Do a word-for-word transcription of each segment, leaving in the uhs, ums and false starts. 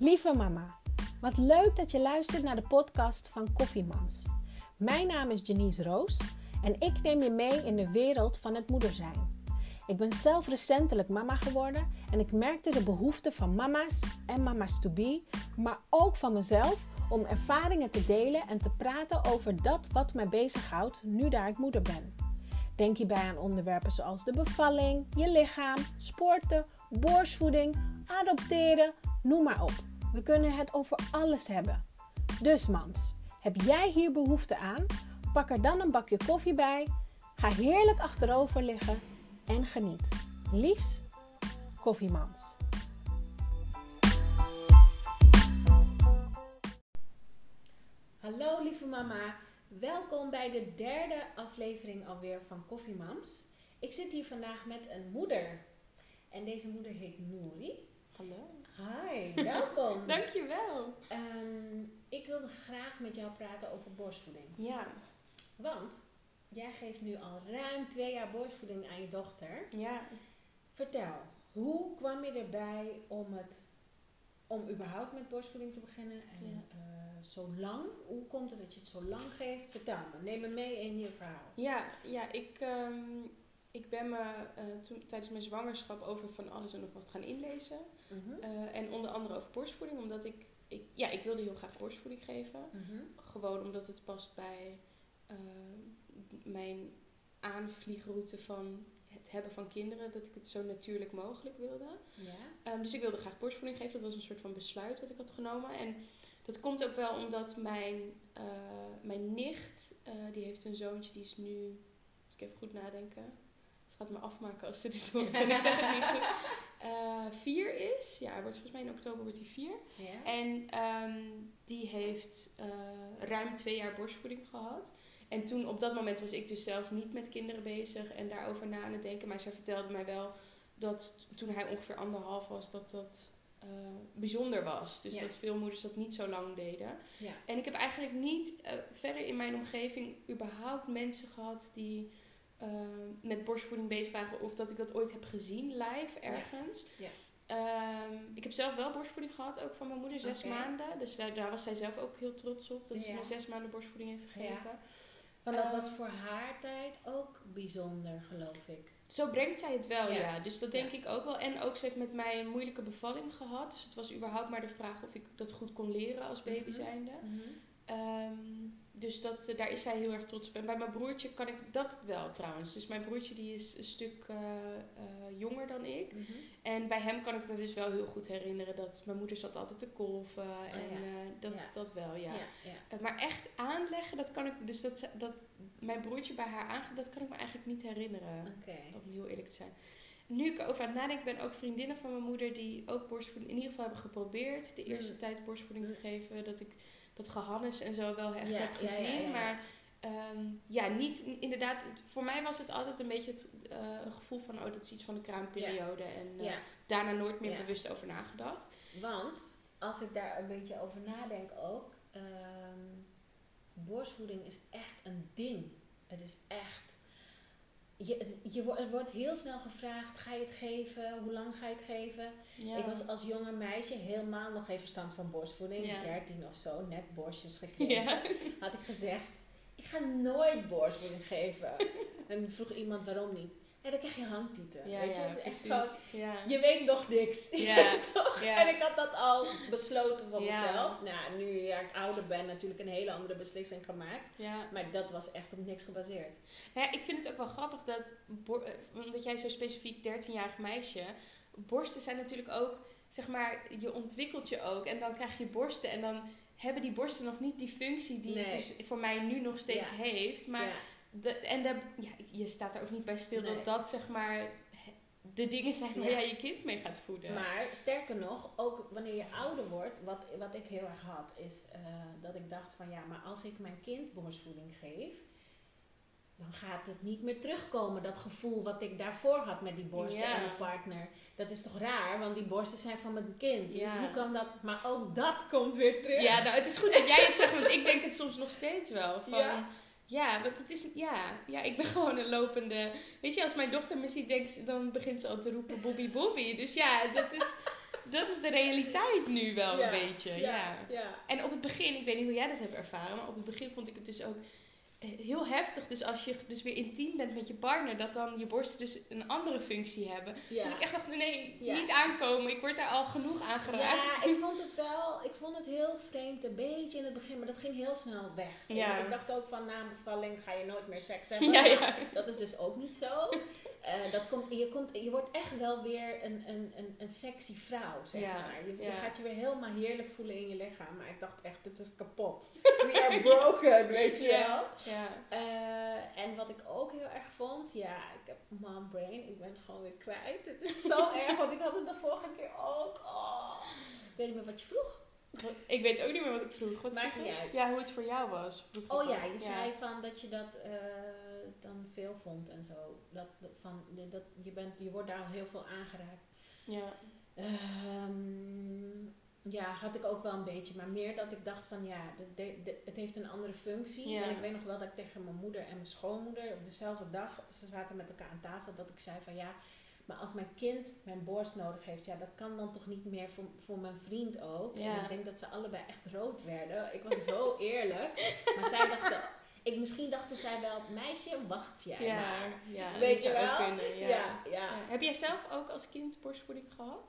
Lieve mama, wat leuk dat je luistert naar de podcast van Koffiemams. Mijn naam is Janice Roos en ik neem je mee in de wereld van het moeder zijn. Ik ben zelf recentelijk mama geworden en ik merkte de behoefte van mama's en mama's to be, maar ook van mezelf om ervaringen te delen en te praten over dat wat mij bezighoudt nu daar ik moeder ben. Denk hierbij aan onderwerpen zoals de bevalling, je lichaam, sporten, borstvoeding, adopteren, noem maar op. We kunnen het over alles hebben. Dus mams, heb jij hier behoefte aan? Pak er dan een bakje koffie bij, ga heerlijk achterover liggen en geniet. Liefs, Koffiemams. Hallo lieve mama, welkom bij de derde aflevering alweer van Koffiemams. Ik zit hier vandaag met een moeder en deze moeder heet Nouri. Hallo. Hi, welkom. Dankjewel. Um, ik wilde graag met jou praten over borstvoeding. Ja. Want jij geeft nu al ruim twee jaar borstvoeding aan je dochter. Ja. Vertel, hoe kwam je erbij om het, om überhaupt met borstvoeding te beginnen? En Ja. uh, zo lang? Hoe komt het dat je het zo lang geeft? Vertel me, neem me mee in je verhaal. Ja, ja ik, um, ik ben me uh, toen, tijdens mijn zwangerschap over van alles en nog wat gaan inlezen. Mm-hmm. Uh, en onder andere over borstvoeding, omdat ik, ik, ja, ik wilde heel graag borstvoeding geven. Mm-hmm. Gewoon omdat het past bij uh, mijn aanvliegroute van het hebben van kinderen, dat ik het zo natuurlijk mogelijk wilde. Ja. Um, dus ik wilde graag borstvoeding geven. Dat was een soort van besluit wat ik had genomen. En dat komt ook wel omdat mijn, uh, mijn nicht, uh, die heeft een zoontje, die is nu, moet ik even goed nadenken. Ze gaat me afmaken als ze dit hoort. En ik zeg het niet goed. Uh, vier is. Ja, hij wordt volgens mij in oktober wordt hij vier. Ja. En um, die heeft uh, ruim twee jaar borstvoeding gehad. En toen, op dat moment was ik dus zelf niet met kinderen bezig en daarover na aan het denken. Maar zij vertelde mij wel dat toen hij ongeveer anderhalf was, dat dat uh, bijzonder was. Dus ja. dat veel moeders dat niet zo lang deden. Ja. En ik heb eigenlijk niet uh, verder in mijn omgeving überhaupt mensen gehad die uh, met borstvoeding bezig waren. Of dat ik dat ooit heb gezien live ergens. Ja. Ja. Um, ik heb zelf wel borstvoeding gehad, ook van mijn moeder, zes okay. maanden. Dus daar, daar was zij zelf ook heel trots op, dat ja. ze me zes maanden borstvoeding heeft gegeven. Ja. Want dat Um, was voor haar tijd ook bijzonder, geloof ik. Zo brengt zij het wel, ja. ja. Dus dat denk ja. ik ook wel. En ook, ze heeft met mij een moeilijke bevalling gehad. Dus het was überhaupt maar de vraag of ik dat goed kon leren als baby Mm-hmm. zijnde. Mm-hmm. Um, dus dat, daar is zij heel erg trots op. En bij mijn broertje kan ik dat wel trouwens. Dus mijn broertje die is een stuk uh, uh, jonger dan ik. Mm-hmm. En bij hem kan ik me dus wel heel goed herinneren dat mijn moeder zat altijd te kolven. Oh, en ja. uh, dat, ja. dat wel, ja. ja, ja. Uh, maar echt aanleggen, dat kan ik... Dus dat, dat mijn broertje bij haar aange... Dat kan ik me eigenlijk niet herinneren. Okay. Om heel eerlijk te zijn. Nu ik erover aan het nadenken ben, ook vriendinnen van mijn moeder die ook borstvoeding in ieder geval hebben geprobeerd de eerste mm. tijd borstvoeding mm. te geven. Dat ik dat gehannes en zo wel echt ja, heb gezien. Ja, ja, ja. Maar um, ja, niet inderdaad. Het, voor mij was het altijd een beetje het uh, een gevoel van, oh, dat is iets van de kraamperiode. Ja. En uh, ja. daarna nooit meer ja. bewust over nagedacht. Want als ik daar een beetje over nadenk ook, um, borstvoeding is echt een ding. Het is echt... Je, je, er wordt heel snel gevraagd, ga je het geven? Hoe lang ga je het geven? Ja. Ik was als jonge meisje helemaal nog geen verstand van borstvoeding. Ja. dertien of zo, net borstjes gekregen. Ja. Had ik gezegd, ik ga nooit borstvoeding geven. En vroeg iemand waarom niet. Ja, dan krijg je hangtieten. Ja, weet je? ja, Echt gewoon, ja. Je weet nog niks. Ja. Toch? Ja. En ik had dat al besloten voor ja. mezelf. Nou, nu ja, ik ouder ben, natuurlijk een hele andere beslissing gemaakt. Ja. Maar dat was echt op niks gebaseerd. Nou ja, ik vind het ook wel grappig dat, omdat jij zo specifiek dertienjarig meisje, borsten zijn natuurlijk ook, zeg maar, je ontwikkelt je ook en dan krijg je borsten en dan hebben die borsten nog niet die functie die nee. het dus voor mij nu nog steeds ja. heeft. Maar ja. de, en de, ja, je staat er ook niet bij stil nee. dat dat, zeg maar, de dingen zijn waar ja. jij je kind mee gaat voeden. Maar sterker nog, ook wanneer je ouder wordt, wat, wat ik heel erg had, is uh, dat ik dacht van ja, maar als ik mijn kind borstvoeding geef, dan gaat het niet meer terugkomen, dat gevoel wat ik daarvoor had met die borsten ja. en mijn partner. Dat is toch raar, want die borsten zijn van mijn kind. Dus ja. hoe kan dat? Maar ook dat komt weer terug. Ja, nou het is goed dat jij het zegt, want ik denk het soms nog steeds wel. Van, ja. Ja, want het is, ja, ja, ik ben gewoon een lopende... Weet je, als mijn dochter me ziet, denkt, dan begint ze al te roepen Bobby Bobby. Dus ja, dat is... dat is de realiteit nu wel Ja, een beetje. Ja, Ja, ja. En op het begin, ik weet niet hoe jij dat hebt ervaren, maar op het begin vond ik het dus ook eh, heel heftig. Dus als je dus weer intiem bent met je partner, dat dan je borsten dus een andere functie hebben. Ja. Dat ik echt dacht, nee, Ja. niet aankomen. Ik word daar al genoeg aan geraakt. Ja, ik vond het wel, ik vond het heel vreemd, een beetje in het begin, maar dat ging heel snel weg. Ja. Ik dacht ook van na een bevalling ga je nooit meer seks hebben. Ja, ja. Nou, dat is dus ook niet zo. Uh, dat komt, je, komt, je wordt echt wel weer een, een, een, een sexy vrouw, zeg Ja, maar. Je, je ja. gaat je weer helemaal heerlijk voelen in je lichaam. Maar ik dacht echt, dit is kapot. We are broken, weet je Ja, wel. ja. Uh, en wat ik ook heel erg vond, ja, ik heb mom brain, ik ben het gewoon weer kwijt. Het is zo erg, want ik had het de vorige keer ook. Oh. Ik weet niet meer wat je vroeg. Ik weet ook niet meer wat ik vroeg. Wat Maakt vroeg niet je? uit. Ja, hoe het voor jou was. Vroeg Oh ik ja, ook. je zei van dat je dat uh, dan veel vond en zo. Dat, dat, van, dat, je, bent, je wordt daar al heel veel aangeraakt. Ja. Um, ja, had ik ook wel een beetje. Maar meer dat ik dacht van ja, de, de, de, het heeft een andere functie. Ja. En ik weet nog wel dat ik tegen mijn moeder en mijn schoonmoeder op dezelfde dag, ze zaten met elkaar aan tafel, dat ik zei van ja, maar als mijn kind mijn borst nodig heeft, ja, dat kan dan toch niet meer voor, voor mijn vriend ook. Ja. En ik denk dat ze allebei echt rood werden. Ik was zo eerlijk. Maar zij dachten, ik, misschien dachten zij wel, meisje, wacht jij Ja, maar. ja, Weet dat je zou ook wel? kunnen, ja. Ja, ja. Ja. Heb jij zelf ook als kind borstvoeding gehad?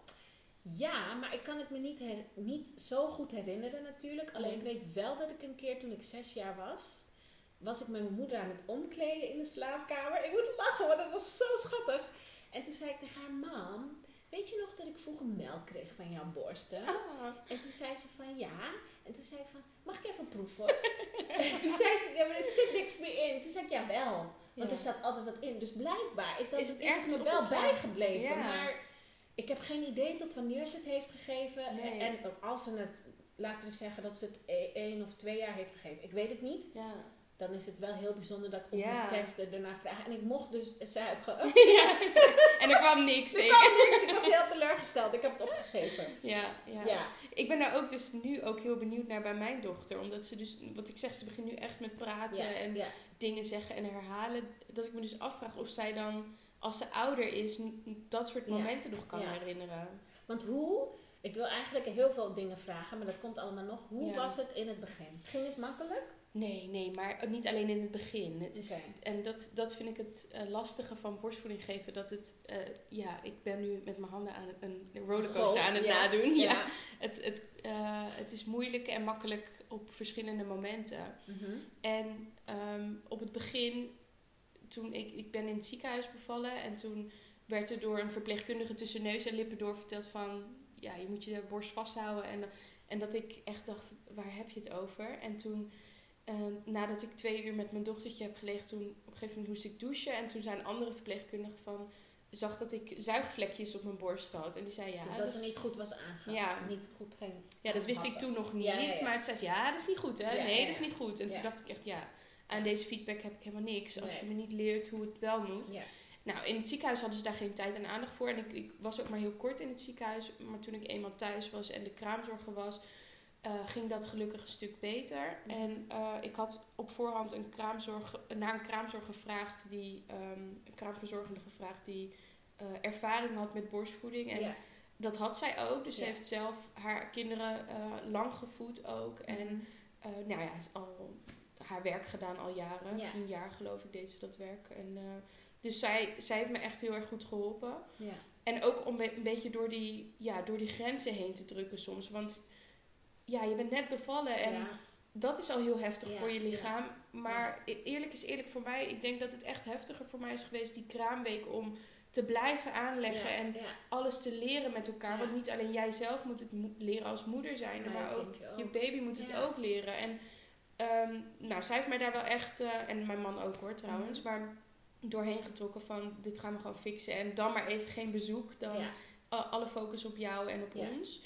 Ja, maar ik kan het me niet, her- niet zo goed herinneren natuurlijk. Alleen ik weet wel dat ik een keer toen ik zes jaar was, was ik met mijn moeder aan het omkleden in de slaapkamer. Ik moet lachen, want dat was zo schattig. En toen zei ik tegen haar, mam, weet je nog dat ik vroeger melk kreeg van jouw borsten? Ah. En toen zei ze van ja. En toen zei ik van, mag ik even proeven? En toen zei ze, ja, maar er zit niks meer in. Toen zei ik, jawel. Want Ja. er zat altijd wat in. Dus blijkbaar is, dat, Is is het het, is ergens het me wel opgeslagen? bijgebleven. Ja. Maar ik heb geen idee tot wanneer ze het heeft gegeven. Nee. En als ze het, laten we zeggen dat ze het e- één of twee jaar heeft gegeven. Ik weet het niet. Ja. Dan is het wel heel bijzonder dat ik op Ja. mijn zesde ernaar vraag. En ik mocht dus, zei ook gewoon, Ja. En er kwam niks. er ik- kwam niks. Ik was heel teleurgesteld. Ik heb het opgegeven. Ja, ja. Ja. Ik ben daar ook dus nu ook heel benieuwd naar bij mijn dochter. Omdat ze dus, wat ik zeg, ze begint nu echt met praten Ja, en ja. dingen zeggen en herhalen. Dat ik me dus afvraag of zij dan, als ze ouder is, n- dat soort Ja. momenten nog kan Ja. herinneren. Want hoe, ik wil eigenlijk heel veel dingen vragen, maar dat komt allemaal nog. Hoe Ja. was het in het begin? Ging het makkelijk? Nee, nee, maar niet alleen in het begin. Het is, Oké. En dat, dat vind ik het uh, lastige van borstvoeding geven. Dat het, uh, ja, ik ben nu met mijn handen aan het, een rollercoaster Golf, aan het ja. nadoen. Ja. Ja. Het, het, uh, het is moeilijk en makkelijk op verschillende momenten. Mm-hmm. En um, op het begin, toen ik, ik ben in het ziekenhuis bevallen en toen werd er door een verpleegkundige tussen neus en lippen door verteld van, ja, je moet je borst vasthouden. En, en dat ik echt dacht, waar heb je het over? En toen, uh, nadat ik twee uur met mijn dochtertje heb gelegen, toen op een gegeven moment moest ik douchen. En toen zei een andere verpleegkundige van, zag dat ik zuigvlekjes op mijn borst had. En die zei, ja, Dus dat dat is er niet goed was aangegaan. Ja. Niet goed ging. ja, dat wist ik aanpakken. toen nog niet. Ja, ja, ja. Maar toen zei ze, ja, dat is niet goed, hè? Ja, nee, ja, ja. dat is niet goed. En Ja. toen dacht ik echt, ja, aan deze feedback heb ik helemaal niks. Als Nee. je me niet leert hoe het wel moet. Ja. Nou, in het ziekenhuis hadden ze daar geen tijd en aandacht voor. En ik, ik was ook maar heel kort in het ziekenhuis. Maar toen ik eenmaal thuis was en de kraamzorger was, uh, ging dat gelukkig een stuk beter. Mhm. En uh, ik had op voorhand een kraamzorg, naar een kraamzorger gevraagd, die, um, een kraamverzorgende gevraagd die uh, ervaring had met borstvoeding. En Ja. dat had zij ook. Dus Ja. ze heeft zelf haar kinderen uh, lang gevoed ook. En uh, nou ja, is al haar werk gedaan al jaren. Ja. Tien jaar geloof ik deed ze dat werk. En, uh, dus zij, zij heeft me echt heel erg goed geholpen. Ja. En ook om be- een beetje door die, ja, door die grenzen heen te drukken soms. Want ja, je bent net bevallen en Ja. dat is al heel heftig Ja, voor je ja. lichaam. Maar e- eerlijk is eerlijk voor mij. Ik denk dat het echt heftiger voor mij is geweest die kraamweek om te blijven aanleggen Ja. en Ja. alles te leren met elkaar. Ja. Want niet alleen jij zelf moet het mo- leren als moeder zijn, Maar maar je ook kindje ook. je baby moet het Ja. ook leren. En um, nou, zij heeft mij daar wel echt, uh, en mijn man ook hoor trouwens, Mhm. maar doorheen getrokken van dit gaan we gewoon fixen. En dan maar even geen bezoek, dan Ja. a- alle focus op jou en op Ja. ons.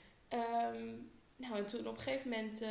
Ja. Um, nou, en toen op een gegeven moment uh,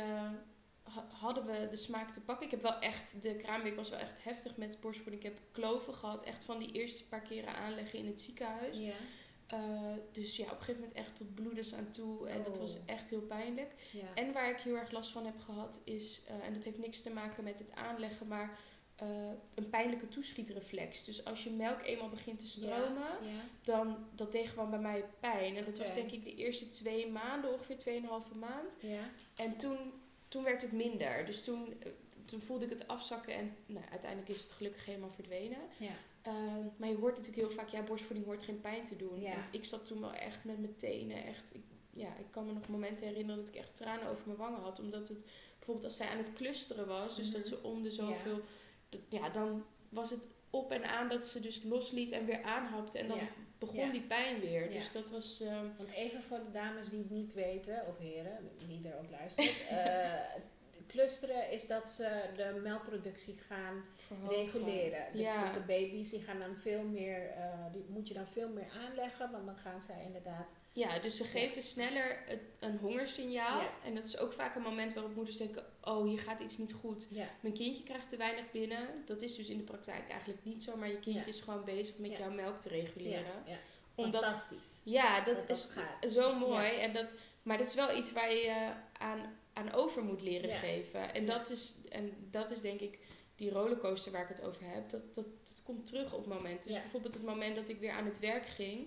ha- hadden we de smaak te pakken. Ik heb wel echt, de kraamweek was wel echt heftig met borstvoeding. Ik heb kloven gehad, echt van die eerste paar keren aanleggen in het ziekenhuis. Ja. Uh, dus ja, op een gegeven moment echt tot bloedens aan toe. En dat Oh. was echt heel pijnlijk. Ja. En waar ik heel erg last van heb gehad is, uh, en dat heeft niks te maken met het aanleggen, maar uh, een pijnlijke toeschietreflex. Dus als je melk eenmaal begint te stromen, Ja, ja. dan dat deed gewoon bij mij pijn. En dat Okay. was denk ik de eerste twee maanden, ongeveer tweeënhalve maand. Ja. En toen, toen werd het minder. Dus toen, uh, toen voelde ik het afzakken en nou, uiteindelijk is het gelukkig helemaal verdwenen. Ja. Uh, maar je hoort natuurlijk heel vaak, ja, borstvoeding hoort geen pijn te doen. Ja. En ik zat toen wel echt met mijn tenen, echt, ik, ja, ik kan me nog momenten herinneren dat ik echt tranen over mijn wangen had. Omdat het, bijvoorbeeld als zij aan het clusteren was, dus Mm-hmm. dat ze om de zoveel, Ja. dat, ja, dan was het op en aan dat ze dus losliet en weer aanhapte. En dan Ja. begon Ja. die pijn weer. Ja. Dus dat was... Um, Want even voor de dames die het niet weten, of heren, die er ook luistert. uh, clusteren is dat ze de melkproductie gaan verhogen. reguleren. De, Ja. de baby's die gaan dan veel meer, uh, die moet je dan veel meer aanleggen, want dan gaan zij inderdaad... Ja, dus ze geven sneller een, een hongersignaal. Ja. En dat is ook vaak een moment waarop moeders denken, oh, hier gaat iets niet goed. Ja. Mijn kindje krijgt te weinig binnen. Dat is dus in de praktijk eigenlijk niet zo. Maar je kindje Ja. is gewoon bezig met Ja. jouw melk te reguleren. Ja, ja. Omdat, Fantastisch. ja, dat, Dat dat is gaat. zo mooi. Ja. En dat, maar dat is wel iets waar je je aan, aan over moet leren Ja. geven. En, Ja. dat is, en dat is denk ik die rollercoaster waar ik het over heb. Dat, dat, dat komt terug op momenten. Dus Ja. bijvoorbeeld het moment dat ik weer aan het werk ging.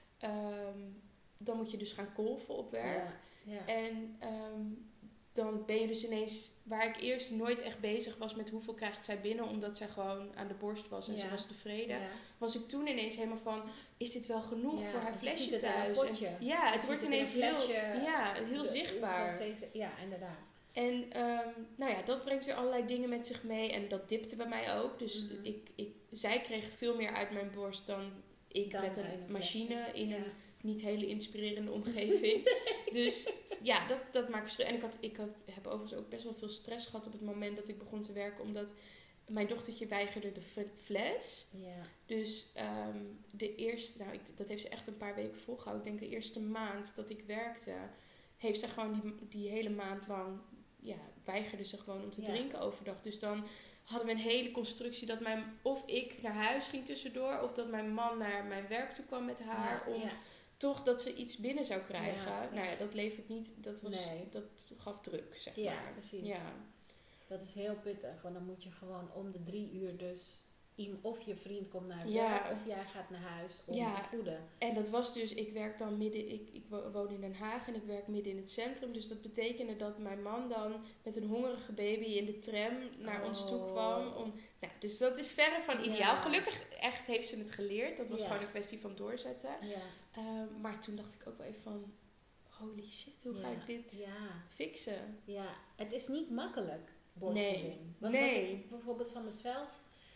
Um, dan moet je dus gaan kolven op werk. Ja. Ja. En um, dan ben je dus ineens, waar ik eerst nooit echt bezig was met hoeveel krijgt zij binnen, omdat zij gewoon aan de borst was en Ja. ze was tevreden, Ja. was ik toen ineens helemaal van, is dit wel genoeg Ja, voor haar want je flesje ziet het aan thuis? het potje. En, ja, het Je wordt ziet het ineens in een heel, flesje, ja, heel de- zichtbaar. hoeveel cc Ja, inderdaad. En um, nou ja, dat brengt weer allerlei dingen met zich mee. En dat dipte bij mij ook. Dus Mm-hmm. ik, ik, zij kreeg veel meer uit mijn borst dan ik Dan met in een een machine flesje. in Ja. een niet hele inspirerende omgeving. Dus ja, dat, dat maakt verschil. En ik, had, ik had, heb overigens ook best wel veel stress gehad op het moment dat ik begon te werken. Omdat mijn dochtertje weigerde de f- fles. Ja. Dus um, de eerste, nou ik, dat heeft ze echt een paar weken volgehouden. Ik denk de eerste maand dat ik werkte, heeft ze gewoon die, die hele maand lang, ja, weigerde ze gewoon om te Ja. drinken overdag. Dus dan hadden we een hele constructie dat mijn, of ik naar huis ging tussendoor, of dat mijn man naar mijn werk toe kwam met haar, Ja, om ja. toch dat ze iets binnen zou krijgen. Ja, ja. Nou ja, dat levert niet, dat was, Nee. dat gaf druk, zeg Ja, maar. precies. Ja. Dat is heel pittig, want dan moet je gewoon om de drie uur dus... Of je vriend komt naar het Ja. werk, of jij gaat naar huis om Ja. te voeden. En dat was dus, ik werk dan midden, ik, ik wo- woon in Den Haag en ik werk midden in het centrum. Dus dat betekende dat mijn man dan met een hongerige baby in de tram naar ons toe Oh. kwam. Om, nou, dus dat is verre van ideaal. Ja. Gelukkig echt heeft ze het geleerd. Dat was Ja. gewoon een kwestie van doorzetten. Ja. Um, maar toen dacht ik ook wel even van, holy shit, hoe ga Ja. ik dit Ja. fixen? Ja, het is niet makkelijk, borstvoeding. Nee. Want Nee. wat ik bijvoorbeeld van mezelf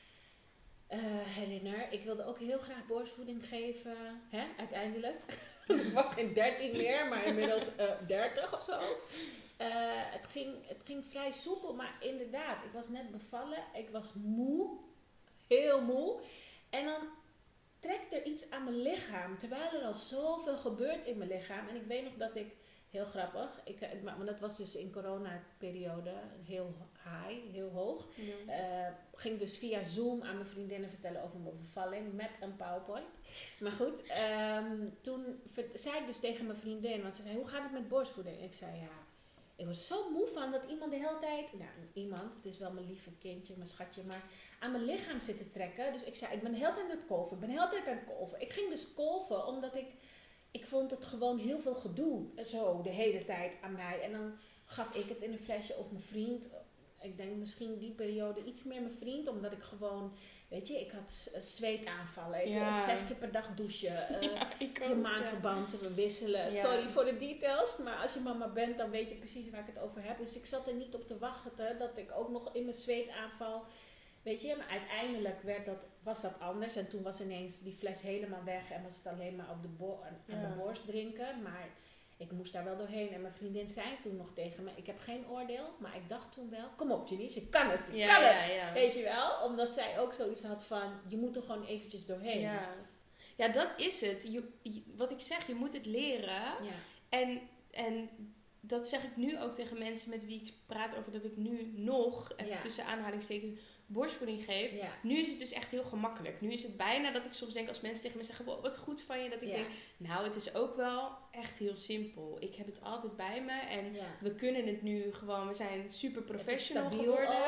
uh, herinner, ik wilde ook heel graag borstvoeding geven, hè, uiteindelijk. Ik was geen dertien meer, maar inmiddels uh, dertig of zo. Uh, het, ging, het ging vrij soepel, maar inderdaad, ik was net bevallen, ik was moe, heel moe. En dan trekt er iets aan mijn lichaam, terwijl er al zoveel gebeurt in mijn lichaam. En ik weet nog dat ik, heel grappig, ik, maar dat was dus in coronaperiode heel high, heel hoog. Ja. Uh, ging dus via Zoom aan mijn vriendinnen vertellen over mijn bevalling met een PowerPoint. Maar goed, um, toen zei ik dus tegen mijn vriendin, want ze zei, hoe gaat het met borstvoeding? Ik zei, ja, ik word zo moe van dat iemand de hele tijd, nou iemand, het is wel mijn lieve kindje, mijn schatje, maar aan mijn lichaam zit te trekken. Dus ik zei, ik ben de hele tijd aan het kolven, ik ben de hele tijd aan het kolven. Ik ging dus kolven, omdat ik, ik vond het gewoon heel veel gedoe, zo de hele tijd aan mij. En dan gaf ik het in een flesje of mijn vriend, ik denk misschien die periode iets meer mijn vriend, omdat ik gewoon, weet je, ik had zweetaanvallen. Ik Ja. zes keer per dag douchen. Uh, Ja, ik ook, je maandverband te wisselen. Ja. Sorry voor de details, maar als je mama bent, dan weet je precies waar ik het over heb. Dus ik zat er niet op te wachten dat ik ook nog in mijn zweetaanval, weet je, maar uiteindelijk werd dat, was dat anders. En toen was ineens die fles helemaal weg en was het alleen maar op de bo- aan Ja. de borst drinken. Maar ik moest daar wel doorheen. En mijn vriendin zei toen nog tegen me, ik heb geen oordeel, maar ik dacht toen wel, kom op Janice, je kan het, je Ja, kan ja, het. ja. Weet je wel? Omdat zij ook zoiets had van, je moet er gewoon eventjes doorheen. Ja. Ja, dat is het. Je, je- wat ik zeg, je moet het leren. Ja. En, en dat zeg ik nu ook tegen mensen met wie ik praat over dat ik nu nog, even Ja. tussen aanhalingstekens, borstvoeding geef. Ja. Nu is het dus echt heel gemakkelijk. Nu is het bijna dat ik soms denk als mensen tegen me zeggen, wow, wat goed van je. Dat ik Ja. denk, nou, het is ook wel echt heel simpel. Ik heb het altijd bij me en Ja. we kunnen het nu gewoon, we zijn super professional Het is stabiel geworden. ook.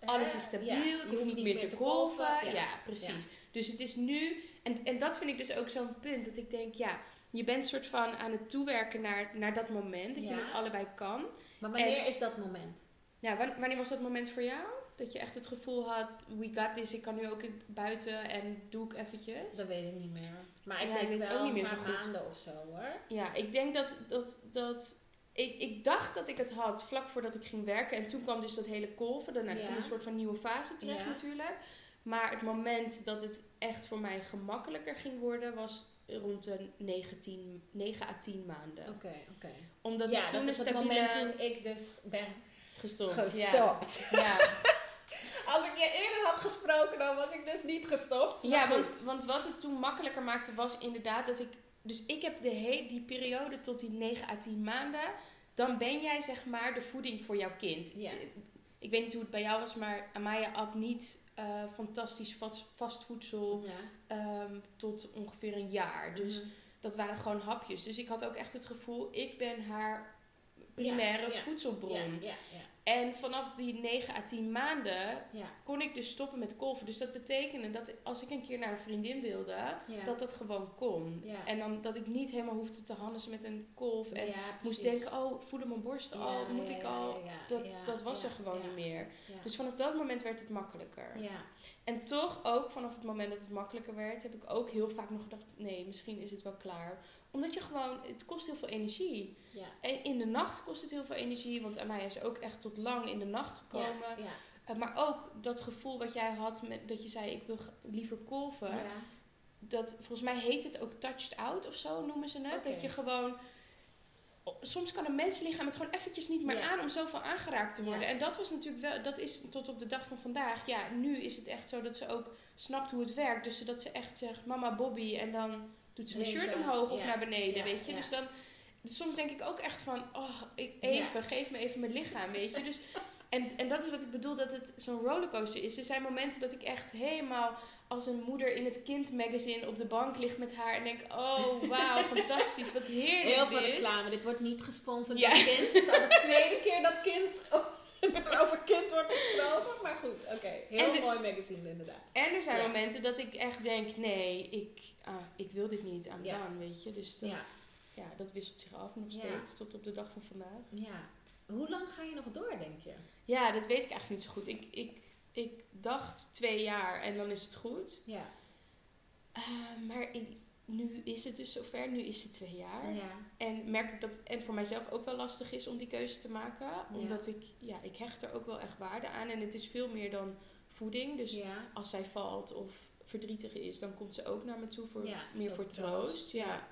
alles is stabiel, ja, ik hoef niet meer te kolven. Ja, Ja. precies. Ja. Dus het is nu, en, en dat vind ik dus ook zo'n punt, dat ik denk, ja, je bent soort van aan het toewerken naar, naar dat moment, dat Ja. je het allebei kan. Maar wanneer En- is dat moment? Ja, wan- wanneer was dat moment voor jou? Dat je echt het gevoel had, we got this, ik kan nu ook buiten en doe ik eventjes. Dat weet ik niet meer. Maar ik Ja, ik denk weet het wel ook niet meer maar zo goed. maanden of zo hoor. Ja, ik denk dat, dat, dat ik, ik dacht dat ik het had vlak voordat ik ging werken. En toen kwam dus dat hele kolven. Daarna Ja. kwam een soort van nieuwe fase terecht Ja. natuurlijk. Maar het moment dat het echt voor mij gemakkelijker ging worden, was rond de negen à tien maanden. Oké, oké. Omdat Ja, ik toen dat is een het stabiele... moment toen ik dus ben gestopt. gestopt. Ja. ja. Als ik je eerder had gesproken, dan was ik dus niet gestopt. Maar Ja, goed. want, want wat het toen makkelijker maakte was inderdaad dat ik... Dus ik heb de he- die periode tot die negen à tien maanden... Dan ben jij zeg maar de voeding voor jouw kind. Ja. Ik weet niet hoe het bij jou was, maar Amaya at niet uh, fantastisch vast, vast voedsel Ja. um, tot ongeveer een jaar. Dus Mhm. dat waren gewoon hapjes. Dus ik had ook echt het gevoel, ik ben haar primaire Ja, ja. voedselbron. Ja, ja, ja. En vanaf die negen à tien maanden Ja. kon ik dus stoppen met kolven. Dus dat betekende dat als ik een keer naar een vriendin wilde, Ja. dat dat gewoon kon. Ja. En dan dat ik niet helemaal hoefde te hannesen met een kolf. En Ja, moest precies. denken, oh, voelen mijn borsten Ja, al? Moet ja, ik ja, al? ja, ja, Dat, ja, dat was ja, er gewoon ja. niet meer. Ja. Dus vanaf dat moment werd het makkelijker. Ja. En toch ook vanaf het moment dat het makkelijker werd, heb ik ook heel vaak nog gedacht, nee, misschien is het wel klaar. Omdat je gewoon, het kost heel veel energie. Ja. En in de nacht kost het heel veel energie, want Amaya is ook echt tot lang in de nacht gekomen. Ja, ja. Uh, maar ook dat gevoel wat jij had, met, dat je zei, ik wil g- liever kolven. Ja. Dat, volgens mij heet het ook touched out of zo, noemen ze het. Oké. Dat je gewoon... Soms kan een mensenlichaam het gewoon eventjes niet meer Ja. aan om zoveel aangeraakt te worden. Ja. En dat was natuurlijk wel... Dat is tot op de dag van vandaag. Ja, nu is het echt zo dat ze ook snapt hoe het werkt. Dus dat ze echt zegt, mama Bobby. En dan doet ze een Drinken. shirt omhoog of Ja. naar beneden, Ja, weet je. ja. Dus dan... Soms denk ik ook echt van, oh, ik, even, geef me even mijn lichaam, weet je. Dus, en, en dat is wat ik bedoel, dat het zo'n rollercoaster is. Er zijn momenten dat ik echt helemaal als een moeder in het kindmagazine op de bank lig met haar en denk, oh, wauw, fantastisch, wat heerlijk Heel veel dit. reclame. Dit wordt niet gesponsord Ja. door kind. Het is al de tweede keer dat kind dat er over kind wordt gesproken. Maar goed, oké. Okay. Heel En de- mooi magazine inderdaad. En er zijn Ja. momenten dat ik echt denk, nee, ik, ah, ik wil dit niet aan Ja. Daan, weet je. Dus dat, Ja. ja. dat wisselt zich af nog Ja. steeds tot op de dag van vandaag. Ja. Hoe lang ga je nog door, denk je? Ja, dat weet ik eigenlijk niet zo goed. Ik, ik, ik dacht twee jaar en dan is het goed. Ja. Uh, maar ik, nu is het dus zover, nu is het twee jaar. Ja. En merk ik dat het en voor mijzelf ook wel lastig is om die keuze te maken. Omdat ik, ja, ik hecht er ook wel echt waarde aan. En het is veel meer dan voeding. Dus Ja. als zij valt of verdrietig is, dan komt ze ook naar me toe voor Ja, meer voor voor troost. troost. Ja.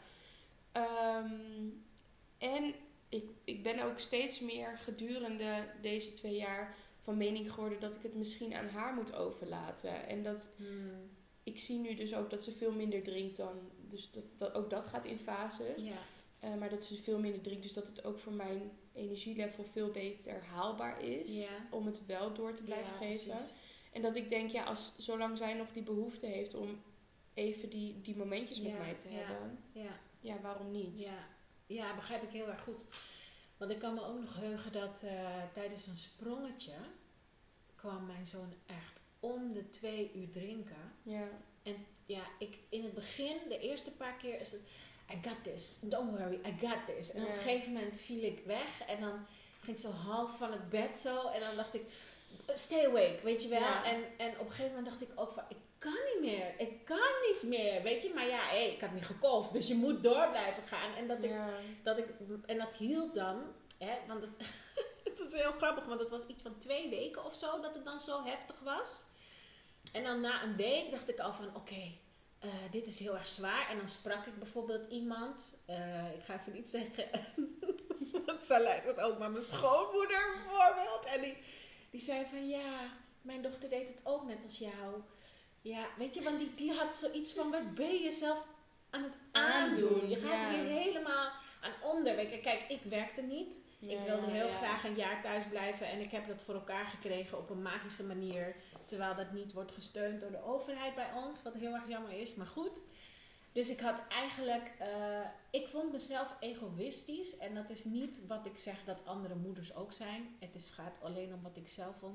Um, en ik, ik ben ook steeds meer gedurende deze twee jaar van mening geworden dat ik het misschien aan haar moet overlaten. En dat Hmm. ik zie nu dus ook dat ze veel minder drinkt dan... Dus dat, dat, ook dat gaat in fases. Ja. Uh, maar dat ze veel minder drinkt. Dus dat het ook voor mijn energielevel veel beter haalbaar is. Ja. Om het wel door te blijven Ja, geven. precies. En dat ik denk, ja, als, zolang zij nog die behoefte heeft om even die, die momentjes met Ja, mij te ja. hebben. Ja. Ja, waarom niet? Ja. Ja, begrijp ik heel erg goed. Want ik kan me ook nog heugen dat uh, tijdens een sprongetje kwam mijn zoon echt om de twee uur drinken. Ja. En ja, ik in het begin, de eerste paar keer is het, I got this, don't worry, I got this. En Ja. op een gegeven moment viel ik weg en dan ging ik zo half van het bed zo en dan dacht ik, stay awake, weet je wel. Ja. En, en op een gegeven moment dacht ik ook van, ik kan niet meer, ik kan niet meer, weet je. Maar ja, hey, ik had niet gekolfd, dus je moet door blijven gaan. En dat ik, Ja. dat ik, en dat hield dan, hè, want het, het was heel grappig, want het was iets van twee weken of zo dat het dan zo heftig was. En dan na een week dacht ik al van, oké, okay, uh, dit is heel erg zwaar. En dan sprak ik bijvoorbeeld iemand, uh, ik ga even niet zeggen, want zij luistert ook, maar mijn schoonmoeder bijvoorbeeld. En die, die zei van, ja, mijn dochter deed het ook net als jou. Ja, weet je, want die, die had zoiets van, wat ben je zelf aan het aandoen? Je gaat ja. hier helemaal aan onder. Weet je, kijk, ik werkte niet. Ja, ik wilde heel ja. graag een jaar thuis blijven. En ik heb dat voor elkaar gekregen op een magische manier. Terwijl dat niet wordt gesteund door de overheid bij ons. Wat heel erg jammer is, maar goed. Dus ik had eigenlijk... Uh, ik vond mezelf egoïstisch. En dat is niet wat ik zeg dat andere moeders ook zijn. Het is, gaat alleen om wat ik zelf vond.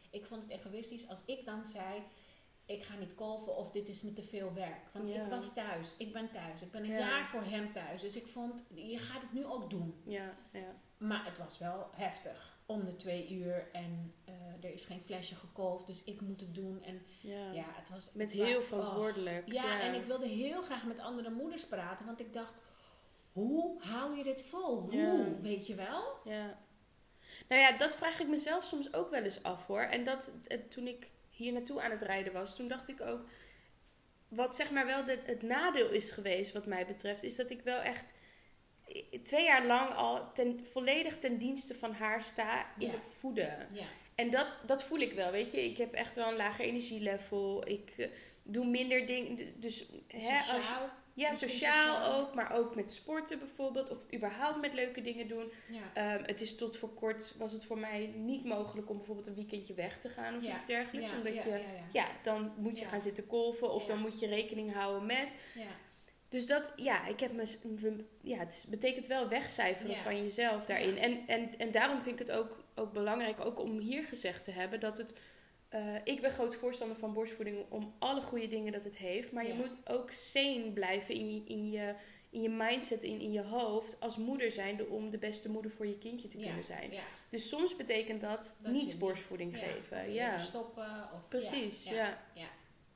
ik vond het egoïstisch als ik dan zei, ik ga niet kolven of dit is me te veel werk. Want Ja. ik was thuis, ik ben thuis, ik ben een Ja. jaar voor hem thuis. Dus ik vond, je gaat het nu ook doen. Ja, ja. Maar het was wel heftig. Om de twee uur en uh, er is geen flesje gekolfd, dus ik moet het doen. En Ja. ja, het was... Met het wa- heel verantwoordelijk. oh. Ja, ja, en ik wilde heel graag met andere moeders praten, want ik dacht, hoe hou je dit vol? Hoe, Ja. weet je wel? Ja. Nou ja, dat vraag ik mezelf soms ook wel eens af hoor. En dat eh, toen ik hier naartoe aan het rijden was, toen dacht ik ook, wat zeg maar wel de, het nadeel is geweest wat mij betreft, is dat ik wel echt twee jaar lang al ten, volledig ten dienste van haar sta in Ja. het voeden. Ja. En dat, dat voel ik wel, weet je. Ik heb echt wel een lager energielevel. Ik uh, doe minder dingen. Dus, hè, als, Sociaal. ja, Misschien sociaal, sociaal. ook. Maar ook met sporten bijvoorbeeld. Of überhaupt met leuke dingen doen. Ja. Um, het is tot voor kort, was het voor mij niet mogelijk om bijvoorbeeld een weekendje weg te gaan of Ja. iets dergelijks. Ja, Omdat ja, je, ja, ja, ja. dan moet je Ja. gaan zitten kolven. Of Ja. dan moet je rekening houden met. Ja. Dus dat, ja, ik heb me, me- ja, het is- betekent wel wegcijferen Ja. van jezelf daarin. Ja. En, en, en daarom vind ik het ook, ook belangrijk, ook om hier gezegd te hebben, dat het, uh, ik ben groot voorstander van borstvoeding om alle goede dingen dat het heeft. Maar je Ja. moet ook sane blijven in je, in je, in je mindset, in, in je hoofd, als moeder zijnde, om de beste moeder voor je kindje te Ja. kunnen zijn. Ja. Dus soms betekent dat, Dat niet je borstvoeding ja, geven. of Ja, eerder stoppen. Of, precies. Ja, Ja, ja, ja.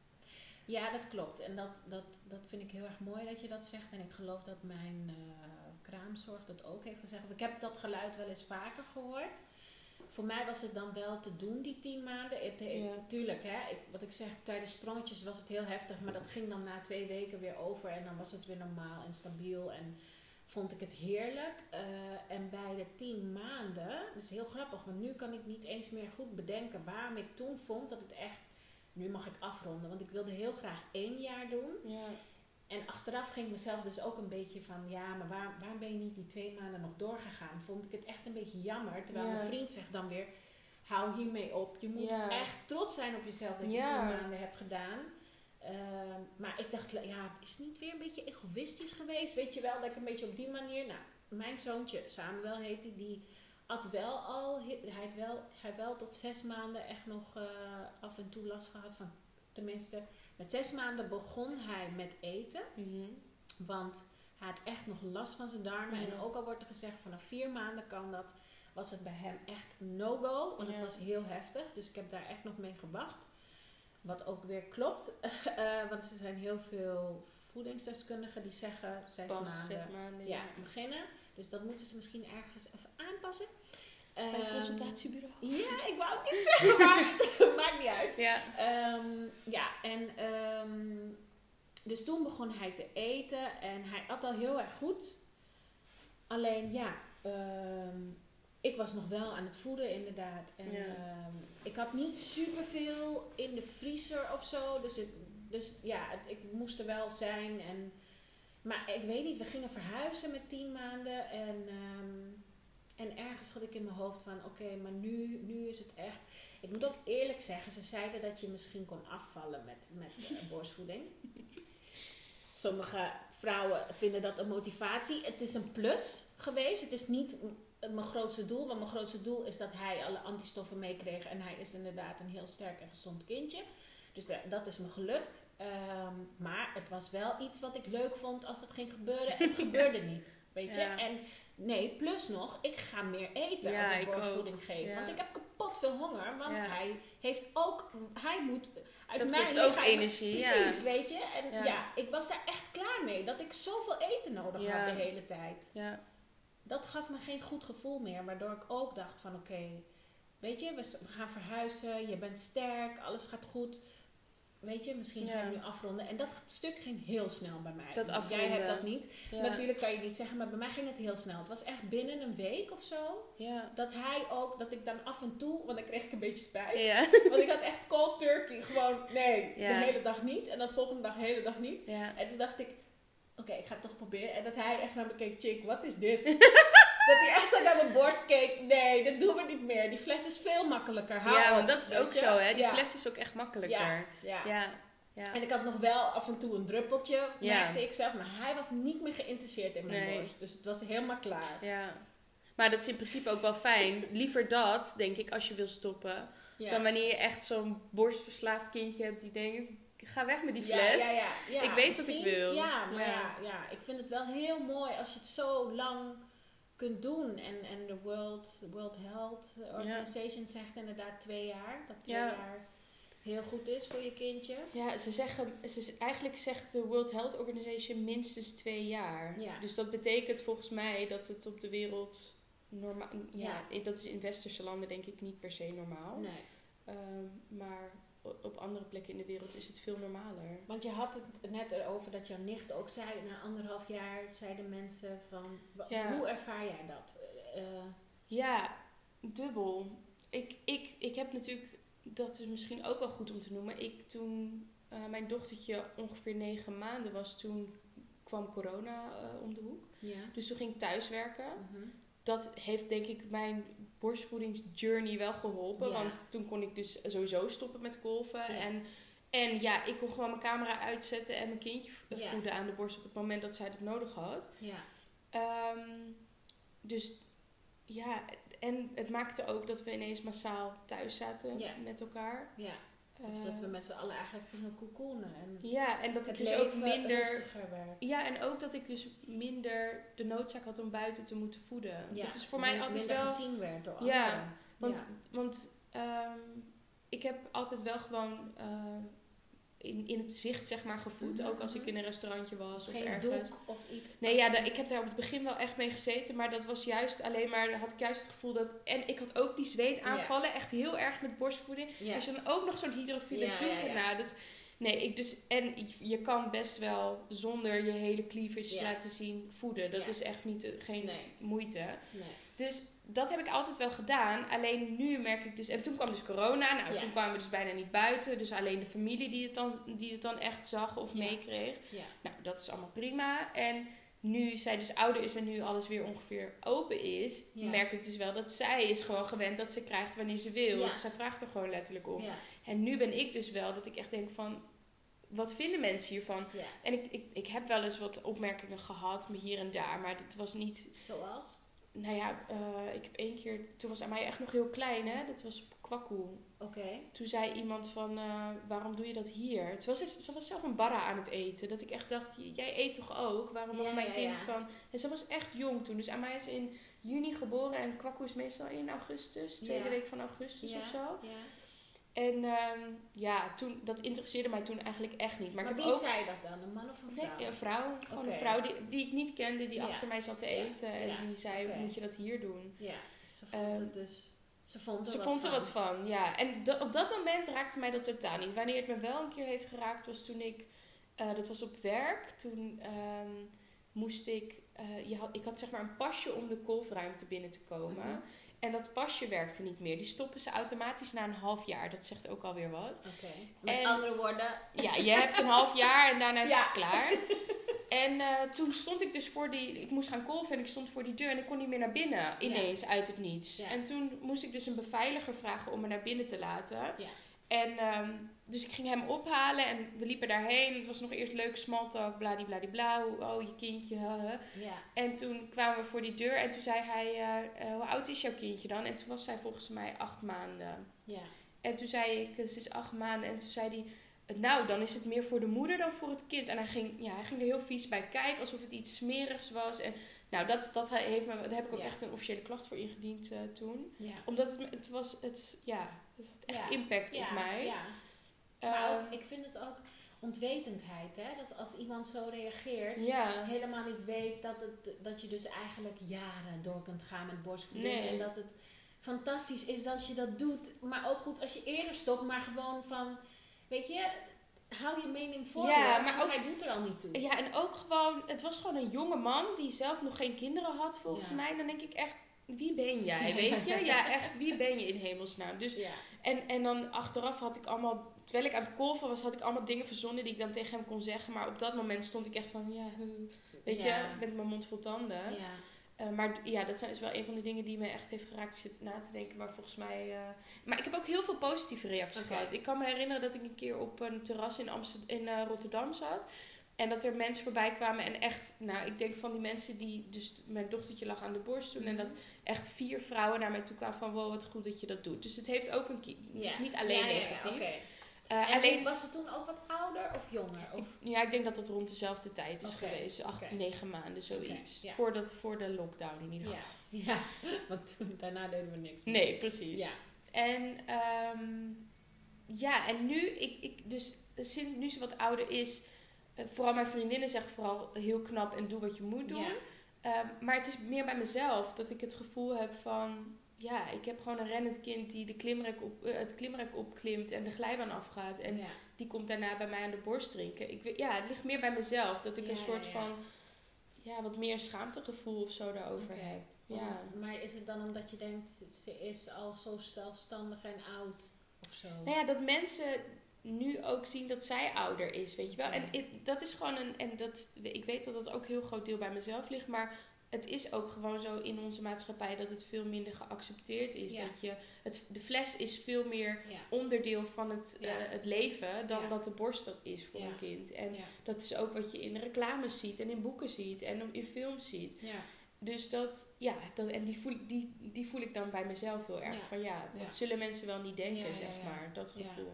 Ja, dat klopt. En dat, dat, dat vind ik heel erg mooi dat je dat zegt. En ik geloof dat mijn uh, kraamzorg dat ook heeft gezegd. Of ik heb dat geluid wel eens vaker gehoord. Voor mij was het dan wel te doen, die tien maanden. Het, Ja. Tuurlijk, hè, ik, wat ik zeg, tijdens sprongetjes was het heel heftig. Maar dat ging dan na twee weken weer over. En dan was het weer normaal en stabiel. En vond ik het heerlijk. Uh, en bij de tien maanden, dat is heel grappig. Want nu kan ik niet eens meer goed bedenken waarom ik toen vond dat het echt... Nu mag ik afronden, want ik wilde heel graag één jaar doen. ja, En achteraf ging ik mezelf dus ook een beetje van... Ja, maar waar, waarom ben je niet die twee maanden nog doorgegaan? Vond ik het echt een beetje jammer. Terwijl Ja. mijn vriend zegt dan weer... Hou hiermee op. Je moet Ja. echt trots zijn op jezelf dat je Ja. tien maanden hebt gedaan. Uh, maar ik dacht, ja, is het niet weer een beetje egoïstisch geweest? Weet je wel, dat ik een beetje op die manier... Nou, mijn zoontje, Samuel heet hij, die... had wel al, hij had wel, hij wel tot zes maanden echt nog uh, af en toe last gehad van, tenminste, met zes maanden begon hij met eten, mm-hmm. want hij had echt nog last van zijn darmen. Ja. En ook al wordt er gezegd, vanaf vier maanden kan dat, was het bij hem echt no-go, want Ja. het was heel heftig. Dus ik heb daar echt nog mee gewacht, wat ook weer klopt, uh, want er zijn heel veel voedingsdeskundigen die zeggen zes Pas maanden, zes maanden ja, ja. beginnen. Dus dat moeten ze misschien ergens even aanpassen. Bij het Um, consultatiebureau. Ja, ik wou het niet zeggen, maar maakt niet uit. Ja. Um, ja, en um, dus toen begon hij te eten en hij at al heel erg goed. Alleen ja, um, ik was nog wel aan het voeden inderdaad. En Ja. um, ik had niet superveel in de vriezer of zo. Dus, het, dus ja, het, ik moest er wel zijn. En, maar ik weet niet, we gingen verhuizen met tien maanden en... Um, En ergens had ik in mijn hoofd van, oké, okay, maar nu, nu is het echt... Ik moet ook eerlijk zeggen, ze zeiden dat je misschien kon afvallen met, met uh, borstvoeding. Sommige vrouwen vinden dat een motivatie. Het is een plus geweest. Het is niet mijn grootste doel, want mijn grootste doel is dat hij alle antistoffen meekreeg. En hij is inderdaad een heel sterk en gezond kindje. Dus de, dat is me gelukt. Um, maar het was wel iets wat ik leuk vond als het ging gebeuren. En het gebeurde niet, weet je. Ja. En nee, plus nog, ik ga meer eten Ja, als ik ik borstvoeding ook. geef. Ja. Want ik heb kapot veel honger. Want Ja. hij heeft ook, hij moet uit Dat mijn kost ook lichaam- energie, ja. Precies, weet je. En Ja. ja. ik was daar echt klaar mee. Dat ik zoveel eten nodig Ja. had de hele tijd. Ja. Dat gaf me geen goed gevoel meer. Waardoor ik ook dacht van oké, okay, weet je, we gaan verhuizen. Je bent sterk, alles gaat goed. Weet je, misschien Ja. ga ik nu afronden. En dat stuk ging heel snel bij mij. Dat Jij afronden. hebt dat niet. Ja. Natuurlijk kan je het niet zeggen, maar bij mij ging het heel snel. Het was echt binnen een week of zo. Ja. Dat hij ook, dat ik dan af en toe, want dan kreeg ik een beetje spijt. Ja. Want ik had echt cold turkey. Gewoon, nee, Ja. de hele dag niet. En dan de volgende dag de hele dag niet. Ja. En toen dacht ik, oké, okay, ik ga het toch proberen. En dat hij echt naar me keek, chick, wat is dit? Dat hij echt zo naar mijn borst keek. Nee, dat doen we niet meer. Die fles is veel makkelijker. Hou Ja, op, want dat is weet ook je? zo, hè. Die Ja. fles is ook echt makkelijker. Ja, ja. Ja. Ja. En ik had nog wel af en toe een druppeltje, Ja. merkte ik zelf. Maar hij was niet meer geïnteresseerd in mijn Nee. borst. Dus het was helemaal klaar. Ja. Maar dat is in principe ook wel fijn. Liever dat, denk ik, als je wil stoppen. Ja. Dan wanneer je echt zo'n borstverslaafd kindje hebt die denkt... Ga weg met die fles. Ja, ja, ja, ja. Ik weet wat ik wil. Ja, maar Ja. ja. Ja, ik vind het wel heel mooi als je het zo lang kunt doen. En, en de World, World Health Organization zegt inderdaad twee jaar. Dat twee Ja. jaar heel goed is voor je kindje. Ja, ze zeggen, ze, eigenlijk zegt de World Health Organization minstens twee jaar. Ja. Dus dat betekent volgens mij dat het op de wereld normaal... Ja, Ja. dat is in westerse landen denk ik niet per se normaal. Nee. Um, maar op andere plekken in de wereld is het veel normaler. Want je had het net erover dat jouw nicht ook zei, na anderhalf jaar zeiden mensen van, wa- Ja. hoe ervaar jij dat? Uh, Ja, dubbel. Ik, ik, ik heb natuurlijk, dat is misschien ook wel goed om te noemen. Ik toen uh, mijn dochtertje ongeveer negen maanden was, toen kwam corona uh, om de hoek. ja. Dus toen ging ik thuiswerken. Uh-huh. Dat heeft denk ik mijn borstvoedingsjourney wel geholpen. Ja. Want toen kon ik dus sowieso stoppen met kolven. Ja. En, en ja, ik kon gewoon mijn camera uitzetten en mijn kindje Ja. voeden aan de borst op het moment dat zij dat nodig had. Ja. Um, dus ja, en het maakte ook dat we ineens massaal thuis zaten Ja. met elkaar. Ja. Dus Uh, dat we met z'n allen eigenlijk gingen cocoonen. En ja, en dat ik het dus ook leven minder... rustiger werd. Ja, en ook dat ik dus minder de noodzaak had om buiten te moeten voeden. Ja. Dat is voor mij Min- altijd minder wel... gezien werd door Ja, anderen. Want, Ja. want um, ik heb altijd wel gewoon uh, in, in het zicht zeg maar gevoed. Mhm, Ook als ik mhm. in een restaurantje was Dus of geen ergens. doek of iets. Nee, ja, da, ik heb daar op het begin wel echt mee gezeten. Maar dat was juist alleen maar... had ik juist het gevoel dat... En ik had ook die zweetaanvallen. Ja. Echt heel erg met borstvoeding. Ja. Als je dan ook nog zo'n hydrofiele Ja, doek ja, ja. nou, dat... Nee, ik dus... En je, je kan best wel zonder je hele cleavage Ja. laten zien voeden. Dat Ja. is echt niet, uh, geen Nee. moeite. Nee. Dus dat heb ik altijd wel gedaan. Alleen nu merk ik dus... En toen kwam dus corona. Nou, Ja. toen kwamen we dus bijna niet buiten. Dus alleen de familie die het dan, die het dan echt zag of Ja. meekreeg. Ja. Nou, dat is allemaal prima. En nu zij dus ouder is en nu alles weer ongeveer open is... Ja. merk ik dus wel dat zij is gewoon gewend dat ze krijgt wanneer ze wil. Ja. Dus zij vraagt er gewoon letterlijk om. Ja. En nu ben ik dus wel dat ik echt denk van... Wat vinden mensen hiervan? Ja. En ik, ik, ik heb wel eens wat opmerkingen gehad, hier en daar. Maar dit was niet... Zoals? Nou ja, uh, ik heb één keer... Toen was Amaya echt nog heel klein, hè. Dat was op Kwakkoe. Oké. Okay. Toen zei iemand van... Uh, waarom doe je dat hier? Terwijl ze, ze was zelf een barra aan het eten. Dat ik echt dacht... Jij eet toch ook? Waarom mag Ja, mijn ja, kind ja. van... En ze was echt jong toen. Dus Amaya is in juni geboren. En Kwakkoe is meestal in augustus. Tweede Ja. week van augustus Ja. of zo. Ja. En um, ja, toen, dat interesseerde mij toen eigenlijk echt niet. Maar, Maar ik heb wie ook, zei dat dan? Een man of een vrouw? Nee, een vrouw. Gewoon Okay. een vrouw die, die ik niet kende, die Ja. achter mij zat te Ja. eten. En Ja. die zei, Okay. moet je dat hier doen? Ja, ze vond Um, het dus... Ze vond er, Ze wat, vond er van. wat van, ja. En d- op dat moment raakte mij dat totaal niet. Wanneer het me wel een keer heeft geraakt, was toen ik... Uh, dat was op werk. Toen um, moest ik... Uh, je had, ik had zeg maar een pasje om de kolfruimte binnen te komen. Mm-hmm. En dat pasje werkte niet meer. Die stoppen ze automatisch na een half jaar. Dat zegt ook alweer wat. Oké. Okay. Met en, andere woorden... Ja, je hebt een half jaar en daarna is ja. het klaar. En uh, toen stond ik dus voor die... Ik moest gaan kolven en ik stond voor die deur en ik kon niet meer naar binnen. Ineens, ja. uit het niets. Ja. En toen moest ik dus een beveiliger vragen om me naar binnen te laten. Ja. En um, dus ik ging hem ophalen en we liepen daarheen. Het was nog eerst leuk small talk, bladibladibla. Oh, je kindje. Uh. Ja. En toen kwamen we voor die deur en toen zei hij... Uh, uh, hoe oud is jouw kindje dan? En toen was zij volgens mij acht maanden. Ja. En toen zei ik, ze is acht maanden. En toen zei hij... Nou, dan is het meer voor de moeder dan voor het kind. En hij ging, ja, hij ging er heel vies bij kijken, alsof het iets smerigs was. En nou, dat, dat heeft me, daar heb ik ook ja. echt een officiële klacht voor ingediend uh, toen. Ja. Omdat het, het was, het, ja, het had echt ja. impact ja. op mij. Ja. Uh, maar ook, ik vind het ook ontwetendheid, hè. Dat als iemand zo reageert, ja. helemaal niet weet dat, het, dat je dus eigenlijk jaren door kunt gaan met borstvoeding. Nee. En dat het fantastisch is dat je dat doet. Maar ook goed als je eerder stopt, maar gewoon van, weet je... Hou je mening voor ja, je, maar want ook, hij doet er al niet toe. Ja, en ook gewoon... Het was gewoon een jonge man die zelf nog geen kinderen had, volgens ja. mij. Dan denk ik echt... Wie ben jij, weet je? Ja, echt, wie ben je in hemelsnaam? Dus, ja. en, en dan achteraf had ik allemaal... Terwijl ik aan het kolven was, had ik allemaal dingen verzonnen die ik dan tegen hem kon zeggen. Maar op dat moment stond ik echt van... Ja, weet ja. je, met mijn mond vol tanden. Ja. Uh, maar ja, dat is wel een van de dingen die me echt heeft geraakt. Zit na te denken, maar volgens mij... Uh... Maar ik heb ook heel veel positieve reacties okay. gehad. Ik kan me herinneren dat ik een keer op een terras in, Amsterdam, in uh, Rotterdam zat. En dat er mensen voorbij kwamen en echt, nou, ik denk van die mensen die, dus mijn dochtertje lag aan de borst toen. Mm-hmm. En dat echt vier vrouwen naar mij toe kwamen van, wow, wat goed dat je dat doet. Dus het heeft ook een, ki- het ja. is niet alleen ja, ja, negatief. Ja, okay. Uh, en alleen, was ze toen ook wat ouder of jonger? Of? Ik, ja, ik denk dat dat rond dezelfde tijd is okay. geweest. Acht, okay. negen maanden, zoiets. Okay. Ja. Voor, dat, voor de lockdown in ieder geval. Ja, ja. Want toen, daarna deden we niks meer. Nee, precies. Ja. En um, ja, en nu, ik, ik, dus sinds nu ze wat ouder is, uh, vooral mijn vriendinnen zeggen vooral heel knap en doe wat je moet doen. Ja. Um, maar het is meer bij mezelf dat ik het gevoel heb van, ja, ik heb gewoon een rennend kind die de klimrek op, uh, het klimrek opklimt en de glijbaan afgaat. En ja. die komt daarna bij mij aan de borst drinken. Ik, ja, het ligt meer bij mezelf dat ik ja, een soort ja, ja. van, ja, wat meer schaamtegevoel of zo daarover okay. heb. Ja. Maar is het dan omdat je denkt, ze is al zo zelfstandig en oud of zo? Nou ja, dat mensen nu ook zien dat zij ouder is, weet je wel. Ja. En it, dat is gewoon een, en dat, ik weet dat dat ook een heel groot deel bij mezelf ligt, maar het is ook gewoon zo in onze maatschappij dat het veel minder geaccepteerd is. Ja. Dat je, het, de fles is veel meer ja. onderdeel van het, ja. uh, het leven dan ja. dat de borst dat is voor ja. een kind. En ja. dat is ook wat je in reclames ziet en in boeken ziet en in films ziet. Ja. Dus dat, ja, dat, en die voel, die, die voel ik dan bij mezelf heel erg. Ja. Van ja, dat ja. zullen mensen wel niet denken, ja, zeg ja, ja. maar. Dat gevoel.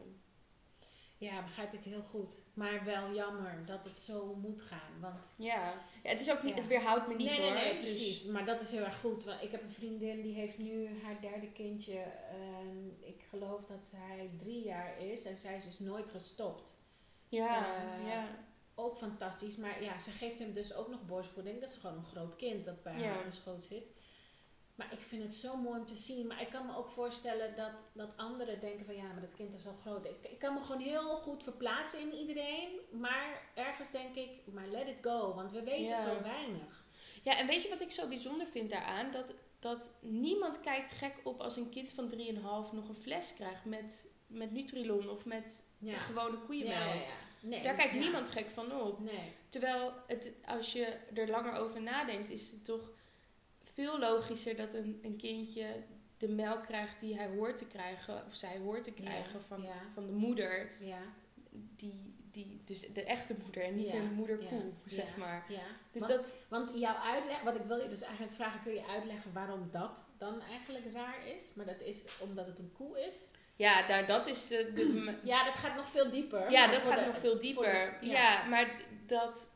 Ja. ja, begrijp ik heel goed. Maar wel jammer dat het zo moet gaan. Want ja, ja het is ook niet, ja. het weerhoudt me niet nee, hoor. Nee, nee, dus precies. Maar dat is heel erg goed. Want ik heb een vriendin die heeft nu haar derde kindje. En ik geloof dat hij drie jaar is. En zij is dus nooit gestopt. Ja, uh, ja. Ook fantastisch, maar ja, ze geeft hem dus ook nog borstvoeding. Dat is gewoon een groot kind dat bij ja. haar in de schoot zit. Maar ik vind het zo mooi om te zien. Maar ik kan me ook voorstellen dat, dat anderen denken van ja, maar dat kind is al groot. Ik, ik kan me gewoon heel goed verplaatsen in iedereen. Maar ergens denk ik, maar let it go. Want we weten ja. zo weinig. Ja, en weet je wat ik zo bijzonder vind daaraan? Dat, dat niemand kijkt gek op als een kind van drieënhalf nog een fles krijgt met, met Nutrilon of met ja. gewone koeienmelk. Ja, ja, ja. Nee, Daar kijkt ja. niemand gek van op. Nee. Terwijl, het, als je er langer over nadenkt, is het toch veel logischer dat een, een kindje de melk krijgt die hij hoort te krijgen, of zij hoort te krijgen ja. Van, ja. van de moeder. Ja. Die, die, dus de echte moeder en niet ja. een moederkoe, ja. zeg ja. maar. Ja. Dus want, dat, want jouw uitleg, wat ik wil je dus eigenlijk vragen, kun je uitleggen waarom dat dan eigenlijk raar is? Maar dat is omdat het een koe is? Ja, nou, dat is... Uh, de, ja, dat gaat nog veel dieper. Ja, dat gaat de, nog veel dieper. De, ja. ja, maar dat...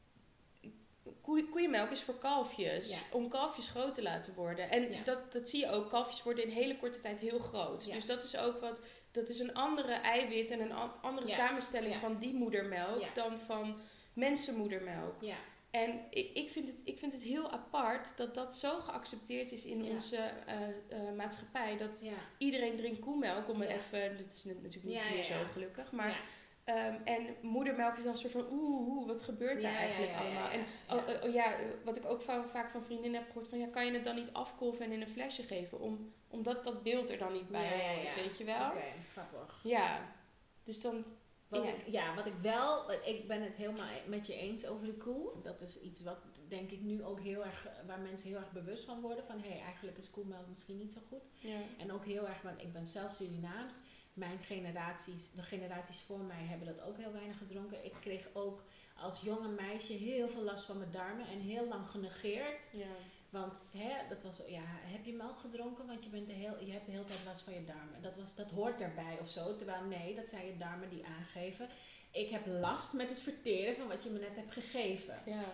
Koe, koeienmelk is voor kalfjes. Ja. Om kalfjes groot te laten worden. En ja. dat, dat zie je ook. Kalfjes worden in hele korte tijd heel groot. Ja. Dus dat is ook wat... Dat is een andere eiwit en een an, andere ja. samenstelling ja. van die moedermelk... Ja. dan van mensenmoedermelk. Ja. En ik, ik, vind het, ik vind het heel apart dat dat zo geaccepteerd is in ja. onze uh, uh, maatschappij. Dat ja. iedereen drinkt koemelk. Om ja. even, dat is natuurlijk niet ja, meer ja, zo gelukkig. Maar, ja. um, en moedermelk is dan een soort van oeh, oeh wat gebeurt ja, daar eigenlijk ja, ja, allemaal? Ja, ja, ja. En oh, oh, ja, wat ik ook van, vaak van vriendinnen heb gehoord. Van, ja, kan je het dan niet afkolven en in een flesje geven? Om, omdat dat beeld er dan niet bij ja, hoort, ja, ja. weet je wel? Oké, okay, grappig. Ja, dus dan... Wat ja. Ik, ja, wat ik wel, ik ben het helemaal met je eens over de koe. Dat is iets wat denk ik nu ook heel erg, waar mensen heel erg bewust van worden. Van hé, hey, eigenlijk is koemelk misschien niet zo goed. Ja. En ook heel erg, want ik ben zelf Surinaams. Mijn generaties, de generaties voor mij hebben dat ook heel weinig gedronken. Ik kreeg ook als jonge meisje heel veel last van mijn darmen en heel lang genegeerd. Ja. Want hè, dat was, ja, heb je melk gedronken? Want je, bent de heel, je hebt de hele tijd last van je darmen. Dat, was, dat hoort erbij of zo. Terwijl nee, dat zijn je darmen die aangeven. Ik heb last met het verteren van wat je me net hebt gegeven. Ja.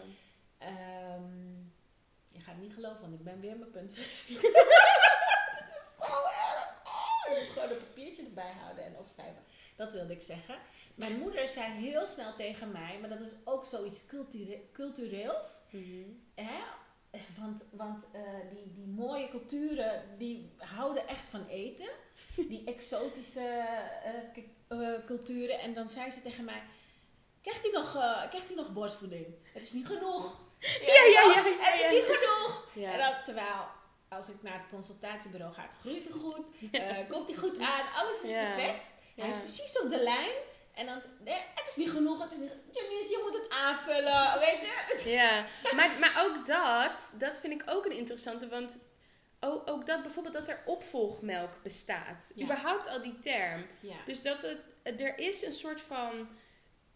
Um, je gaat het niet geloven, want ik ben weer mijn punt. Dat is zo erg. Oh, ik moet gewoon een papiertje erbij houden en opschrijven. Dat wilde ik zeggen. Mijn moeder zei heel snel tegen mij, maar dat is ook zoiets culture- cultureels. Mm-hmm. Hè? Want, want uh, die, die mooie culturen, die houden echt van eten. Die exotische uh, k- uh, culturen. En dan zei ze tegen mij, krijgt hij nog, uh, krijgt hij nog borstvoeding? Het is niet genoeg. Ja, ja, ja. ja, ja, ja. Het is niet genoeg. Ja. En dan, terwijl, als ik naar het consultatiebureau ga, groeit hij goed. Uh, komt hij goed aan. Alles is ja. perfect. Ja. Hij is precies op de lijn. En dan, nee, het is niet genoeg, het is niet, Janice, je moet het aanvullen, weet je? Ja, maar, maar ook dat, dat vind ik ook een interessante, want ook, ook dat bijvoorbeeld dat er opvolgmelk bestaat. Ja. Überhaupt al die term. Ja. Dus dat het, er is een soort van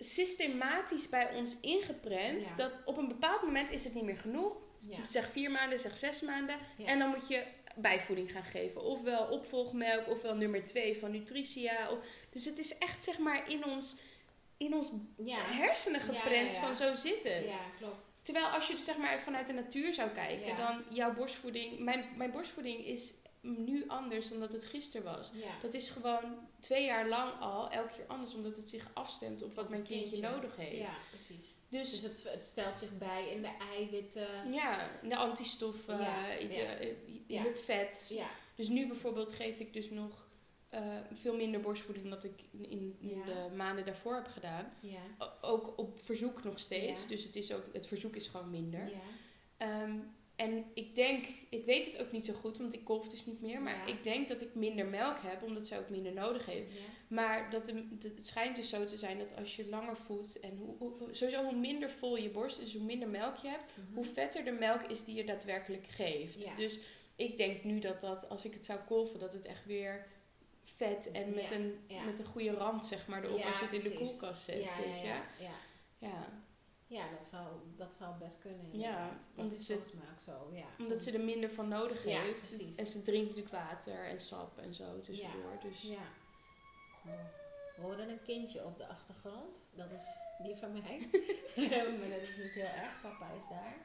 systematisch bij ons ingeprent. Ja. Dat op een bepaald moment is het niet meer genoeg. Ja. Zeg vier maanden, zeg zes maanden. Ja. En dan moet je bijvoeding gaan geven. Ofwel opvolgmelk, ofwel nummer twee van Nutritia. Of, dus het is echt zeg maar in ons, in ons Ja. hersenen geprent Ja, ja, ja. van zo zit het. Ja, klopt. Terwijl als je zeg maar vanuit de natuur zou kijken, Ja. dan jouw borstvoeding... Mijn, mijn borstvoeding is nu anders dan dat het gisteren was. Ja. Dat is gewoon twee jaar lang al elke keer anders, omdat het zich afstemt op wat mijn kindje, Kindje. nodig heeft. Ja, precies. Dus, Dus het, het stelt zich bij in de eiwitten. ja, de antistoffen, Ja, in, de- ja. in Ja. het vet. Ja. Dus nu bijvoorbeeld geef ik dus nog uh, veel minder borstvoeding dan dat ik in, in Ja. de maanden daarvoor heb gedaan. Ja. O- ook op verzoek nog steeds. Ja. Dus het, is ook, het verzoek is gewoon minder. Ja. Um, en ik denk, ik weet het ook niet zo goed, want ik kolf dus niet meer. Maar Ja. ik denk dat ik minder melk heb, omdat zij ook minder nodig heeft. Ja. Maar dat de, de- het schijnt dus zo te zijn dat als je langer voedt en hoe, hoe, hoe- sowieso hoe minder vol je borst is, hoe minder melk je hebt, Mhm. hoe vetter de melk is die je daadwerkelijk geeft. Ja. Dus ik denk nu dat dat, als ik het zou kolven, dat het echt weer vet en met, Ja, een, ja. met een goede rand zeg maar erop Ja, als je het in de precies. koelkast zet. Ja, weet ja, je? ja, ja. Ja. Ja, dat zou, dat zou best kunnen. Ja, inderdaad. Dat omdat is ze- volgens mij ook zo. Ja. Omdat ze er minder van nodig Ja, heeft. precies. En ze drinkt natuurlijk water en sap en zo tussendoor. Dus Ja. We horen een kindje op de achtergrond. Dat is die van mij. Maar dat is niet heel erg. Papa is daar.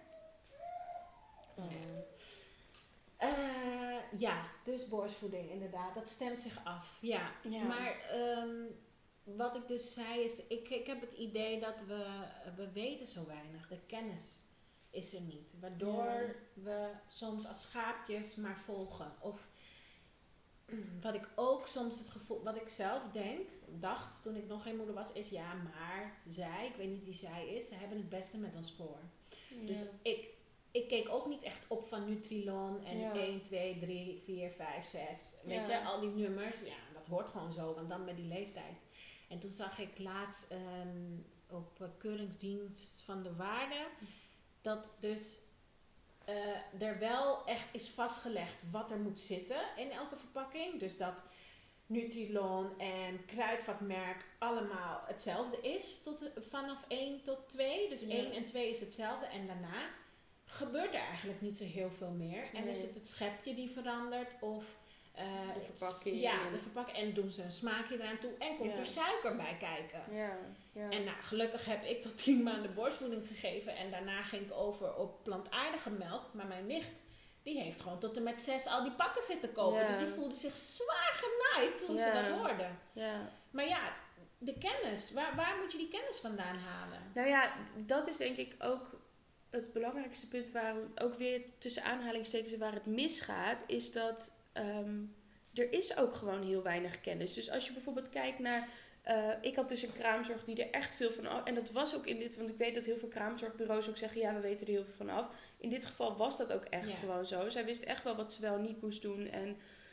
Nee. Eh, ja, dus borstvoeding inderdaad. Dat stemt zich af. Ja, Ja. maar ehm, wat ik dus zei is... Ik, ik heb het idee dat we... We weten zo weinig. De kennis is er niet. Waardoor Ja. we soms als schaapjes maar volgen. Of wat ik ook soms het gevoel... Wat ik zelf denk, dacht toen ik nog geen moeder was... Is ja, maar zij, ik weet niet wie zij is... Ze hebben het beste met ons voor. Dus ja. ik, ik keek ook niet echt op van Nutrilon en Ja. één, twee, drie, vier, vijf, zes. Weet Ja. je, al die nummers. Ja, dat hoort gewoon zo, want dan met die leeftijd. En toen zag ik laatst ehm, op uh, Keuringsdienst van de Waarde... dat dus uh, er wel echt is vastgelegd wat er moet zitten in elke verpakking. Dus dat Nutrilon en kruidvatmerk allemaal hetzelfde is tot, vanaf één tot twee. Dus Ja. één en twee is hetzelfde en daarna gebeurt er eigenlijk niet zo heel veel meer. En Nee. is het het schepje die verandert of uh, De verpakking. ja, de verpakking. En doen ze een smaakje eraan toe en komt Ja. er suiker bij kijken. Ja, ja. En nou, gelukkig heb ik tot tien maanden borstvoeding gegeven. En daarna ging ik over op plantaardige melk. Maar mijn nicht, die heeft gewoon tot en met zes al die pakken zitten kopen. Ja. Dus die voelde zich zwaar genaaid toen Ja. ze dat hoorde. ja. Maar ja, de kennis. Waar, waar moet je die kennis vandaan halen? Nou ja, dat is denk ik ook het belangrijkste punt waar ook weer tussen aanhalingstekens waar het misgaat, is dat ehm, er is ook gewoon heel weinig kennis. Dus als je bijvoorbeeld kijkt naar, uh, ik had dus een kraamzorg die er echt veel van af, en dat was ook in dit, want ik weet dat heel veel kraamzorgbureaus ook zeggen, ja, we weten er heel veel van af. In dit geval was dat ook echt Ja. gewoon zo. Zij wist echt wel wat ze wel en niet moest doen en,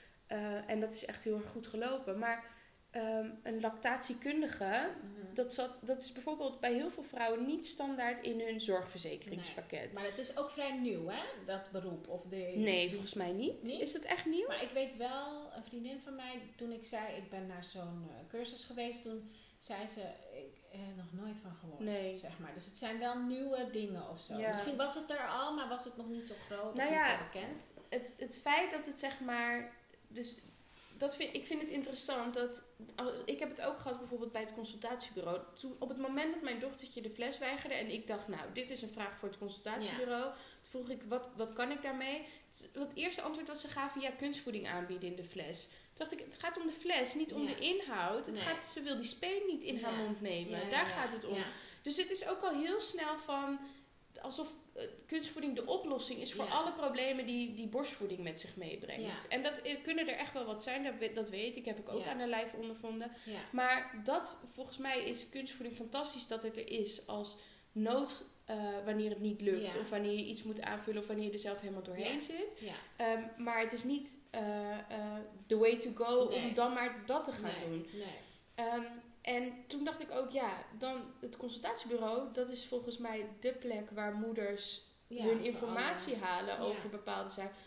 uh, en dat is echt heel erg goed gelopen. Maar um, een lactatiekundige, Dat, zat, dat is bijvoorbeeld bij heel veel vrouwen niet standaard in hun zorgverzekeringspakket. Nee, maar het is ook vrij nieuw, hè? Dat beroep. Of de, Nee, die, volgens mij niet. niet. Is dat echt nieuw? Maar ik weet wel, een vriendin van mij, toen ik zei, ik ben naar zo'n uh, cursus geweest, toen zei ze, ik heb nog nooit van gehoord. Nee. Zeg maar. Dus het zijn wel nieuwe dingen of zo. Ja. Misschien was het er al, maar was het nog niet zo groot Nou of ja, niet zo bekend. Het, het feit dat het zeg maar... Dus dat vind, ik vind het interessant dat... Als, ik heb het ook gehad bijvoorbeeld bij het consultatiebureau. Toen, op het moment dat mijn dochtertje de fles weigerde en ik dacht, nou, dit is een vraag voor het consultatiebureau. Ja. Toen vroeg ik, wat, wat kan ik daarmee? Het eerste antwoord wat ze gaven, ja, kunstvoeding aanbieden in de fles. Toen dacht ik, het gaat om de fles, niet om ja. de inhoud. Het Nee. gaat, ze wil die speen niet in ja. haar mond nemen. Ja, Daar ja, gaat het om. Ja. Dus het is ook al heel snel van... Alsof uh, kunstvoeding de oplossing is voor ja. alle problemen die, die borstvoeding met zich meebrengt. Ja. En dat uh, kunnen er echt wel wat zijn, dat, dat weet ik. Heb ik ook ja. aan de lijf ondervonden. Ja. Maar dat, volgens mij is kunstvoeding fantastisch dat het er is als nood... Uh, wanneer het niet lukt, ja. of wanneer je iets moet aanvullen, of wanneer je er zelf helemaal doorheen ja. zit. Ja. Um, maar het is niet uh, uh, the way to go nee. om dan maar dat te gaan nee. doen. Nee. Um, en toen dacht ik ook, ja, dan het consultatiebureau, dat is volgens mij de plek waar moeders Ja, hun informatie alle, halen ja. over bepaalde zaken.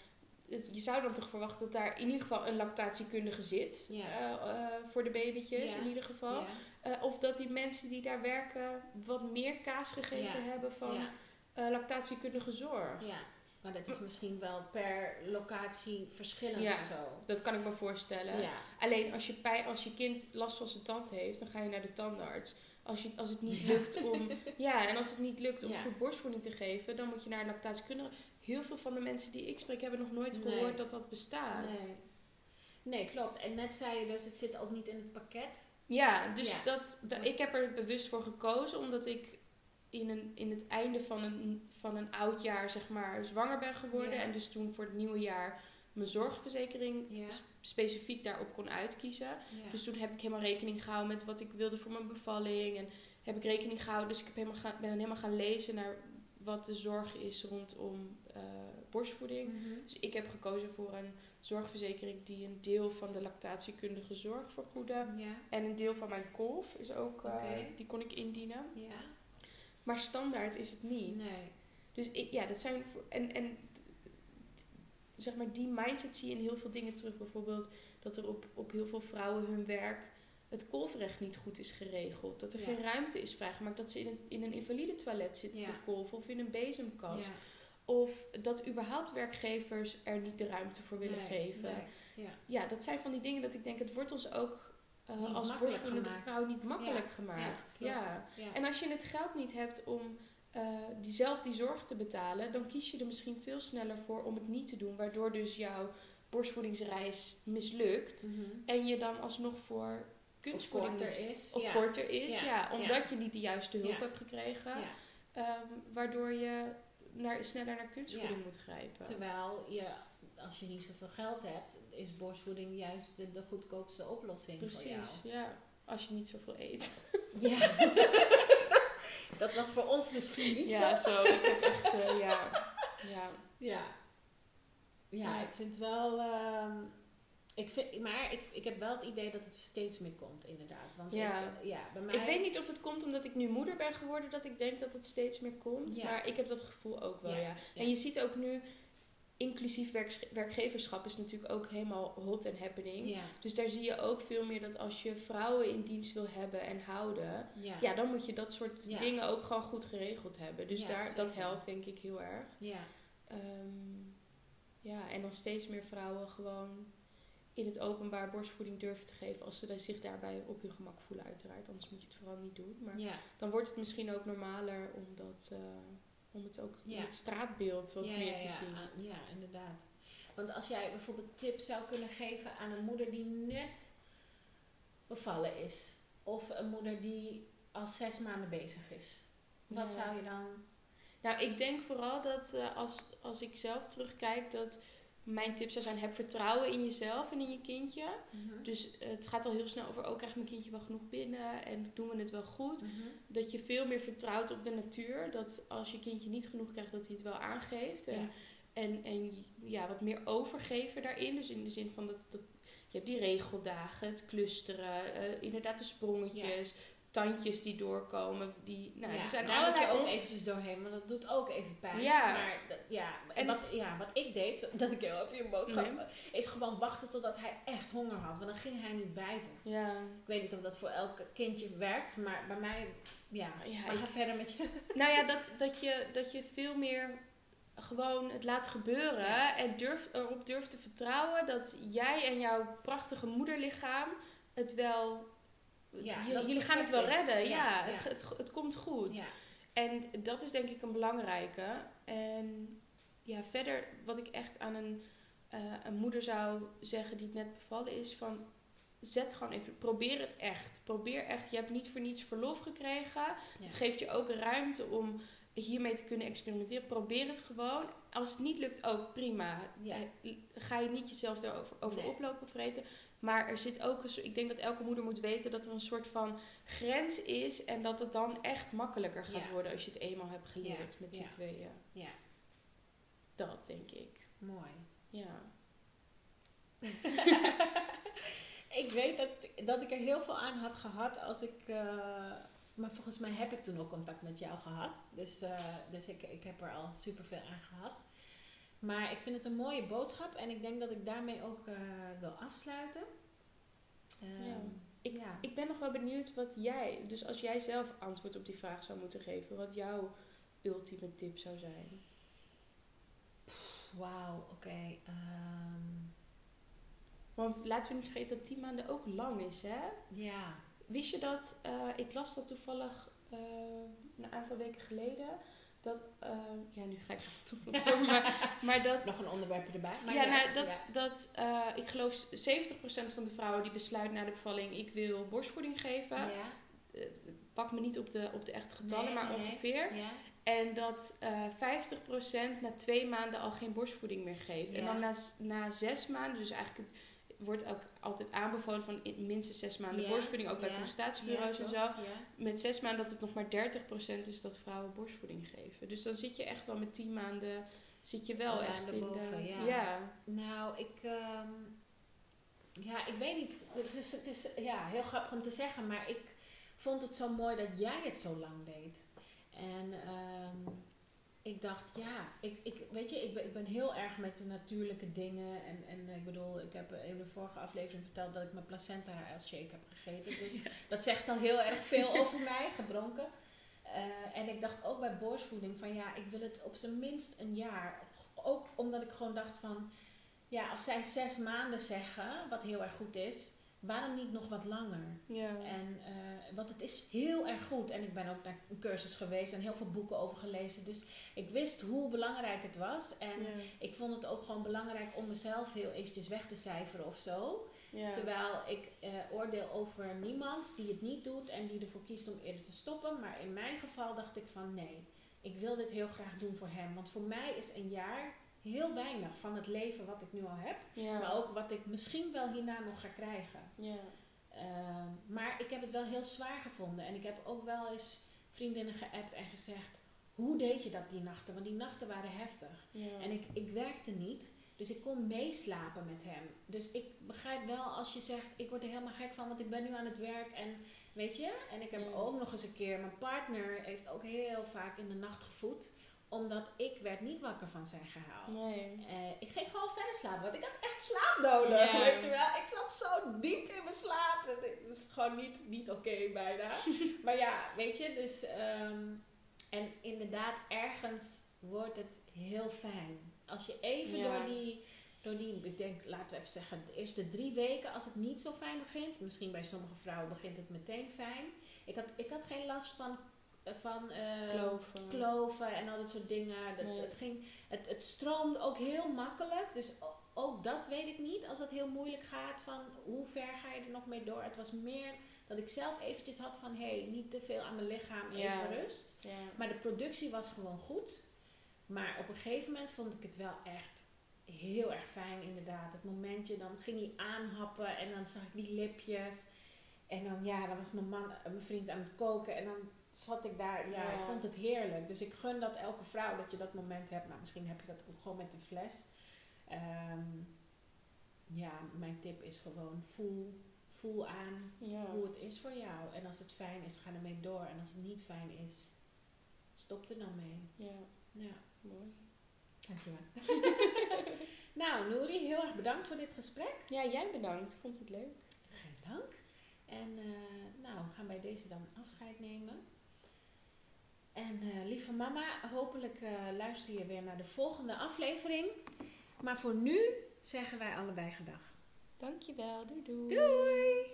dus je zou dan toch verwachten dat daar in ieder geval een lactatiekundige zit. Ja. Uh, uh, voor de babytjes Ja. in ieder geval. Ja. Uh, of dat die mensen die daar werken wat meer kaas gegeten Ja. hebben van Ja. uh, lactatiekundige zorg. Ja, maar dat is misschien wel per locatie verschillend Ja. of zo. Dat kan ik me voorstellen. Ja. Alleen als je, pijn, als je kind last van zijn tand heeft, dan ga je naar de tandarts. Als, je, als het niet lukt om. Ja, en als het niet lukt om Ja. goed borstvoeding te geven, dan moet je naar een lactatiekundige. Heel veel van de mensen die ik spreek hebben nog nooit Nee. gehoord dat dat bestaat. Nee. nee, klopt. En net zei je dus, het zit ook niet in het pakket. Ja, dus Ja. Dat, dat, ik heb er bewust voor gekozen, omdat ik in, een, in het einde van een, van een oud jaar, zeg maar, zwanger ben geworden. Ja. En dus toen voor het nieuwe jaar mijn zorgverzekering Ja. sp- specifiek daarop kon uitkiezen. Ja. Dus toen heb ik helemaal rekening gehouden met wat ik wilde voor mijn bevalling. En heb ik rekening gehouden. Dus ik heb helemaal gaan, ben dan helemaal gaan lezen naar wat de zorg is rondom uh, borstvoeding. Mhm. Dus ik heb gekozen voor een zorgverzekering die een deel van de lactatiekundige zorg vergoedde. Ja. En een deel van mijn kolf is ook, uh, Oké. die kon ik indienen. Ja. Maar standaard is het niet. Nee. Dus ik, ja, dat zijn. voor- En, en zeg maar, die mindset zie je in heel veel dingen terug. Bijvoorbeeld dat er op, op heel veel vrouwen hun werk het kolfrecht niet goed is geregeld. Dat er Ja. geen ruimte is vrijgemaakt. Dat ze in een, in een invalide toilet zitten Ja. te kolven of in een bezemkast. Ja. Of dat überhaupt werkgevers er niet de ruimte voor willen Nee, geven. nee. Ja. Ja, dat zijn van die dingen dat ik denk, het wordt ons ook uh, Niet als makkelijk borstvoedende gemaakt. vrouw niet makkelijk Ja. gemaakt. Ja, Ja, klopt. Ja. En als je het geld niet hebt om uh, die zelf die zorg te betalen, dan kies je er misschien veel sneller voor om het niet te doen. Waardoor dus jouw borstvoedingsreis mislukt. Mhm. En je dan alsnog voor Of kunstvoeding korter moet- is. Of ja. korter is, ja. Ja. Omdat je niet de juiste hulp Ja. hebt gekregen. Ja. Um, waardoor je naar, sneller naar kunstvoeding Ja. moet grijpen. Terwijl je, als je niet zoveel geld hebt, is borstvoeding juist de, de goedkoopste oplossing voor jou. Precies, ja. Als je niet zoveel eet. Ja. Dat was voor ons misschien niet Ja, zo. zo. Ik heb echt, uh, ja. ja. Ja. Ja, Ja. ik vind wel... ehm, ik vind, maar ik, ik heb wel het idee dat het steeds meer komt, inderdaad. Want Ja. ik, ja, bij mij... Ik weet niet of het komt omdat ik nu moeder ben geworden, dat ik denk dat het steeds meer komt. Ja. Maar ik heb dat gevoel ook wel, Ja, ja. ja. En je ziet ook nu, inclusief werks- werkgeverschap is natuurlijk ook helemaal hot and happening. Ja, Dus daar zie je ook veel meer dat als je vrouwen in dienst wil hebben en houden, ja, ja, dan moet je dat soort Ja. dingen ook gewoon goed geregeld hebben. Dus Ja, daar, dat zeker. helpt denk ik heel erg. ja. Ehm, ja, en dan steeds meer vrouwen gewoon in het openbaar borstvoeding durven te geven als ze daar- zich daarbij op hun gemak voelen uiteraard. Anders moet je het vooral niet doen. Maar ja. dan wordt het misschien ook normaler om, dat, uh, om het ook Ja. in het straatbeeld wat ja, meer ja, te ja, zien. aan- ja, inderdaad. Want als jij bijvoorbeeld tips zou kunnen geven aan een moeder die net bevallen is. Of een moeder die al zes maanden bezig is. Wat Ja. zou je dan... Nou, ik denk vooral dat uh, als, als ik zelf terugkijk, dat mijn tip zou zijn, heb vertrouwen in jezelf en in je kindje. Mhm. Dus uh, het gaat al heel snel over, oh, krijgt mijn kindje wel genoeg binnen en doen we het wel goed. Mhm. Dat je veel meer vertrouwt op de natuur. Dat als je kindje niet genoeg krijgt, dat hij het wel aangeeft. En, Ja. en, en ja, wat meer overgeven daarin. Dus in de zin van, dat, dat je hebt die regeldagen, het clusteren, uh, inderdaad de sprongetjes, tandjes die doorkomen. Die, nou, Ja, er zijn daar moet je allerlei ook on- eventjes doorheen, want dat doet ook even pijn. Ja. Maar dat- ja, en En- wat, ja, wat ik deed, zo- dat ik heel even je boodschap, Nee. is gewoon wachten totdat hij echt honger had. Want dan ging hij niet bijten. Ja, Ik weet niet of dat voor elk kindje werkt, maar bij mij, ja. Ja, maar ik- ga verder met je. nou ja, dat, dat, je, dat je veel meer gewoon het laat gebeuren. Ja. En durft, erop durft te vertrouwen dat jij en jouw prachtige moederlichaam het wel... Ja, j- dat jullie gaan het wel perfect is. redden. Ja, Ja, het, ja. Het, het, komt goed. Ja. En dat is denk ik een belangrijke. En ja, verder wat ik echt aan een, uh, een moeder zou zeggen die het net bevallen is, van zet gewoon even, probeer het echt. Probeer echt, je hebt niet voor niets verlof gekregen. Ja. Het geeft je ook ruimte om hiermee te kunnen experimenteren. Probeer het gewoon. Als het niet lukt, ook prima. Ja. Eh, Ga je niet jezelf erover over Nee. oplopen vreten. Maar er zit ook een soort, ik denk dat elke moeder moet weten dat er een soort van grens is. En dat het dan echt makkelijker gaat Ja. worden als je het eenmaal hebt geleerd Ja. met z'n Ja. tweeën. Ja, Dat denk ik. mooi. Ja. Ik weet dat, dat ik er heel veel aan had gehad als ik... Uh, maar volgens mij heb ik toen ook contact met jou gehad. Dus, uh, dus ik, ik heb er al superveel aan gehad. Maar ik vind het een mooie boodschap. En ik denk dat ik daarmee ook uh, wil afsluiten. Um, ja. Ik, ja. ik ben nog wel benieuwd wat jij... Dus als jij zelf antwoord op die vraag zou moeten geven... Wat jouw ultieme tip zou zijn? Wauw, oké. Okay, um... Want laten we niet vergeten dat tien maanden ook lang is, hè? Ja. Wist je dat... Uh, ik las dat toevallig uh, een aantal weken geleden... Dat, uh, ja, nu ga ik toch nog door, maar, maar dat... Nog een onderwerp erbij. Maar ja, ja, nou, dat, ja. dat uh, ik geloof zeventig procent van de vrouwen die besluit na de bevalling... Ik wil borstvoeding geven. Ja. Uh, pak me niet op de, op de echte getallen, nee, maar nee, ongeveer. Ja. En dat uh, vijftig procent na twee maanden al geen borstvoeding meer geeft. Ja. En dan na, na zes maanden, dus eigenlijk... Het, wordt ook altijd aanbevolen van minstens zes maanden ja, bursvoeding. Ook bij ja, consultatiebureaus ja, en zo. Ja. Met zes maanden dat het nog maar dertig procent is dat vrouwen borstvoeding geven. Dus dan zit je echt wel met tien maanden... Zit je wel ja, echt in boven, de... Ja. ja. Nou, ik... Um, ja, ik weet niet. Het is, het is ja, heel grappig om te zeggen. Maar ik vond het zo mooi dat jij het zo lang deed. En... Um, ik dacht, ja, ik, ik, weet je, ik ben, ik ben heel erg met de natuurlijke dingen. En, en ik bedoel, ik heb in de vorige aflevering verteld dat ik mijn placenta als shake heb gegeten. Dus ja. Dat zegt al heel erg veel over mij, gedronken. Uh, en ik dacht ook bij borstvoeding van ja, ik wil het op zijn minst een jaar. Ook omdat ik gewoon dacht van, ja, als zij zes maanden zeggen, wat heel erg goed is... Waarom niet nog wat langer? Ja. En, uh, want het is heel erg goed. En ik ben ook naar een cursus geweest en heel veel boeken over gelezen. Dus ik wist hoe belangrijk het was. En ja. Ik vond het ook gewoon belangrijk om mezelf heel eventjes weg te cijferen of zo. Ja. Terwijl ik uh, oordeel over niemand die het niet doet en die ervoor kiest om eerder te stoppen. Maar in mijn geval dacht ik van nee, ik wil dit heel graag doen voor hem. Want voor mij is een jaar... heel weinig van het leven wat ik nu al heb. Ja. Maar ook wat ik misschien wel hierna nog ga krijgen. Ja. Uh, maar ik heb het wel heel zwaar gevonden. En ik heb ook wel eens vriendinnen geappt en gezegd... Hoe deed je dat die nachten? Want die nachten waren heftig. Ja. En ik, ik werkte niet. Dus ik kon meeslapen met hem. Dus ik begrijp wel als je zegt... Ik word er helemaal gek van, want ik ben nu aan het werk. En weet je? En ik heb ja. ook nog eens een keer... Mijn partner heeft ook heel vaak in de nacht gevoed... Omdat ik werd niet wakker van zijn gehaal. Nee. Uh, ik ging gewoon verder slapen. Want ik had echt slaap nodig. Yeah. Weet je wel. Ik zat zo diep in mijn slaap. Dat is gewoon niet, niet oké okay, bijna. Maar ja, weet je. Dus, um, en inderdaad, ergens wordt het heel fijn. Als je even yeah. door die... Door die, ik denk, laten we even zeggen, de eerste drie weken, als het niet zo fijn begint. Misschien bij sommige vrouwen begint het meteen fijn. Ik had, ik had geen last van... van uh, kloven. kloven en al dat soort dingen. Dat, nee. het, ging, het, het stroomde ook heel makkelijk. Dus ook dat weet ik niet. Als het heel moeilijk gaat, van hoe ver ga je er nog mee door? Het was meer dat ik zelf eventjes had van... hé, hey, niet te veel aan mijn lichaam, even ja. rust. Ja. Maar de productie was gewoon goed. Maar op een gegeven moment vond ik het wel echt heel erg fijn inderdaad. Het momentje, dan ging hij aanhappen en dan zag ik die lipjes. En dan, ja, dan was mijn man, mijn vriend aan het koken en dan... zat ik daar, ja, ja, ik vond het heerlijk. Dus ik gun dat elke vrouw dat je dat moment hebt. Nou, misschien heb je dat ook gewoon met een fles. Um, ja, mijn tip is gewoon voel, voel aan ja. hoe het is voor jou. En als het fijn is, ga ermee door. En als het niet fijn is, stop er dan mee. Ja, ja. Mooi. Dankjewel. Nou, Nouri, heel erg bedankt voor dit gesprek. Ja, jij bedankt. Ik vond het leuk. Geen dank. En uh, nou, we gaan bij deze dan afscheid nemen. En uh, lieve mama, hopelijk uh, luister je weer naar de volgende aflevering. Maar voor nu zeggen wij allebei gedag. Dankjewel, doei doei. Doei!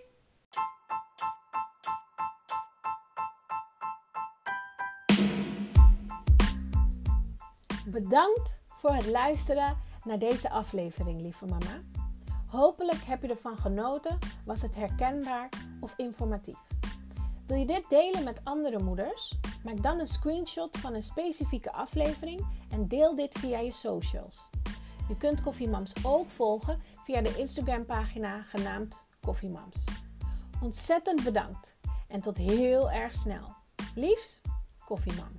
Bedankt voor het luisteren naar deze aflevering, lieve mama. Hopelijk heb je ervan genoten, was het herkenbaar of informatief. Wil je dit delen met andere moeders? Maak dan een screenshot van een specifieke aflevering en deel dit via je socials. Je kunt Coffee Moms ook volgen via de Instagram pagina genaamd Coffee Moms. Ontzettend bedankt en tot heel erg snel. Liefs, Coffee Moms.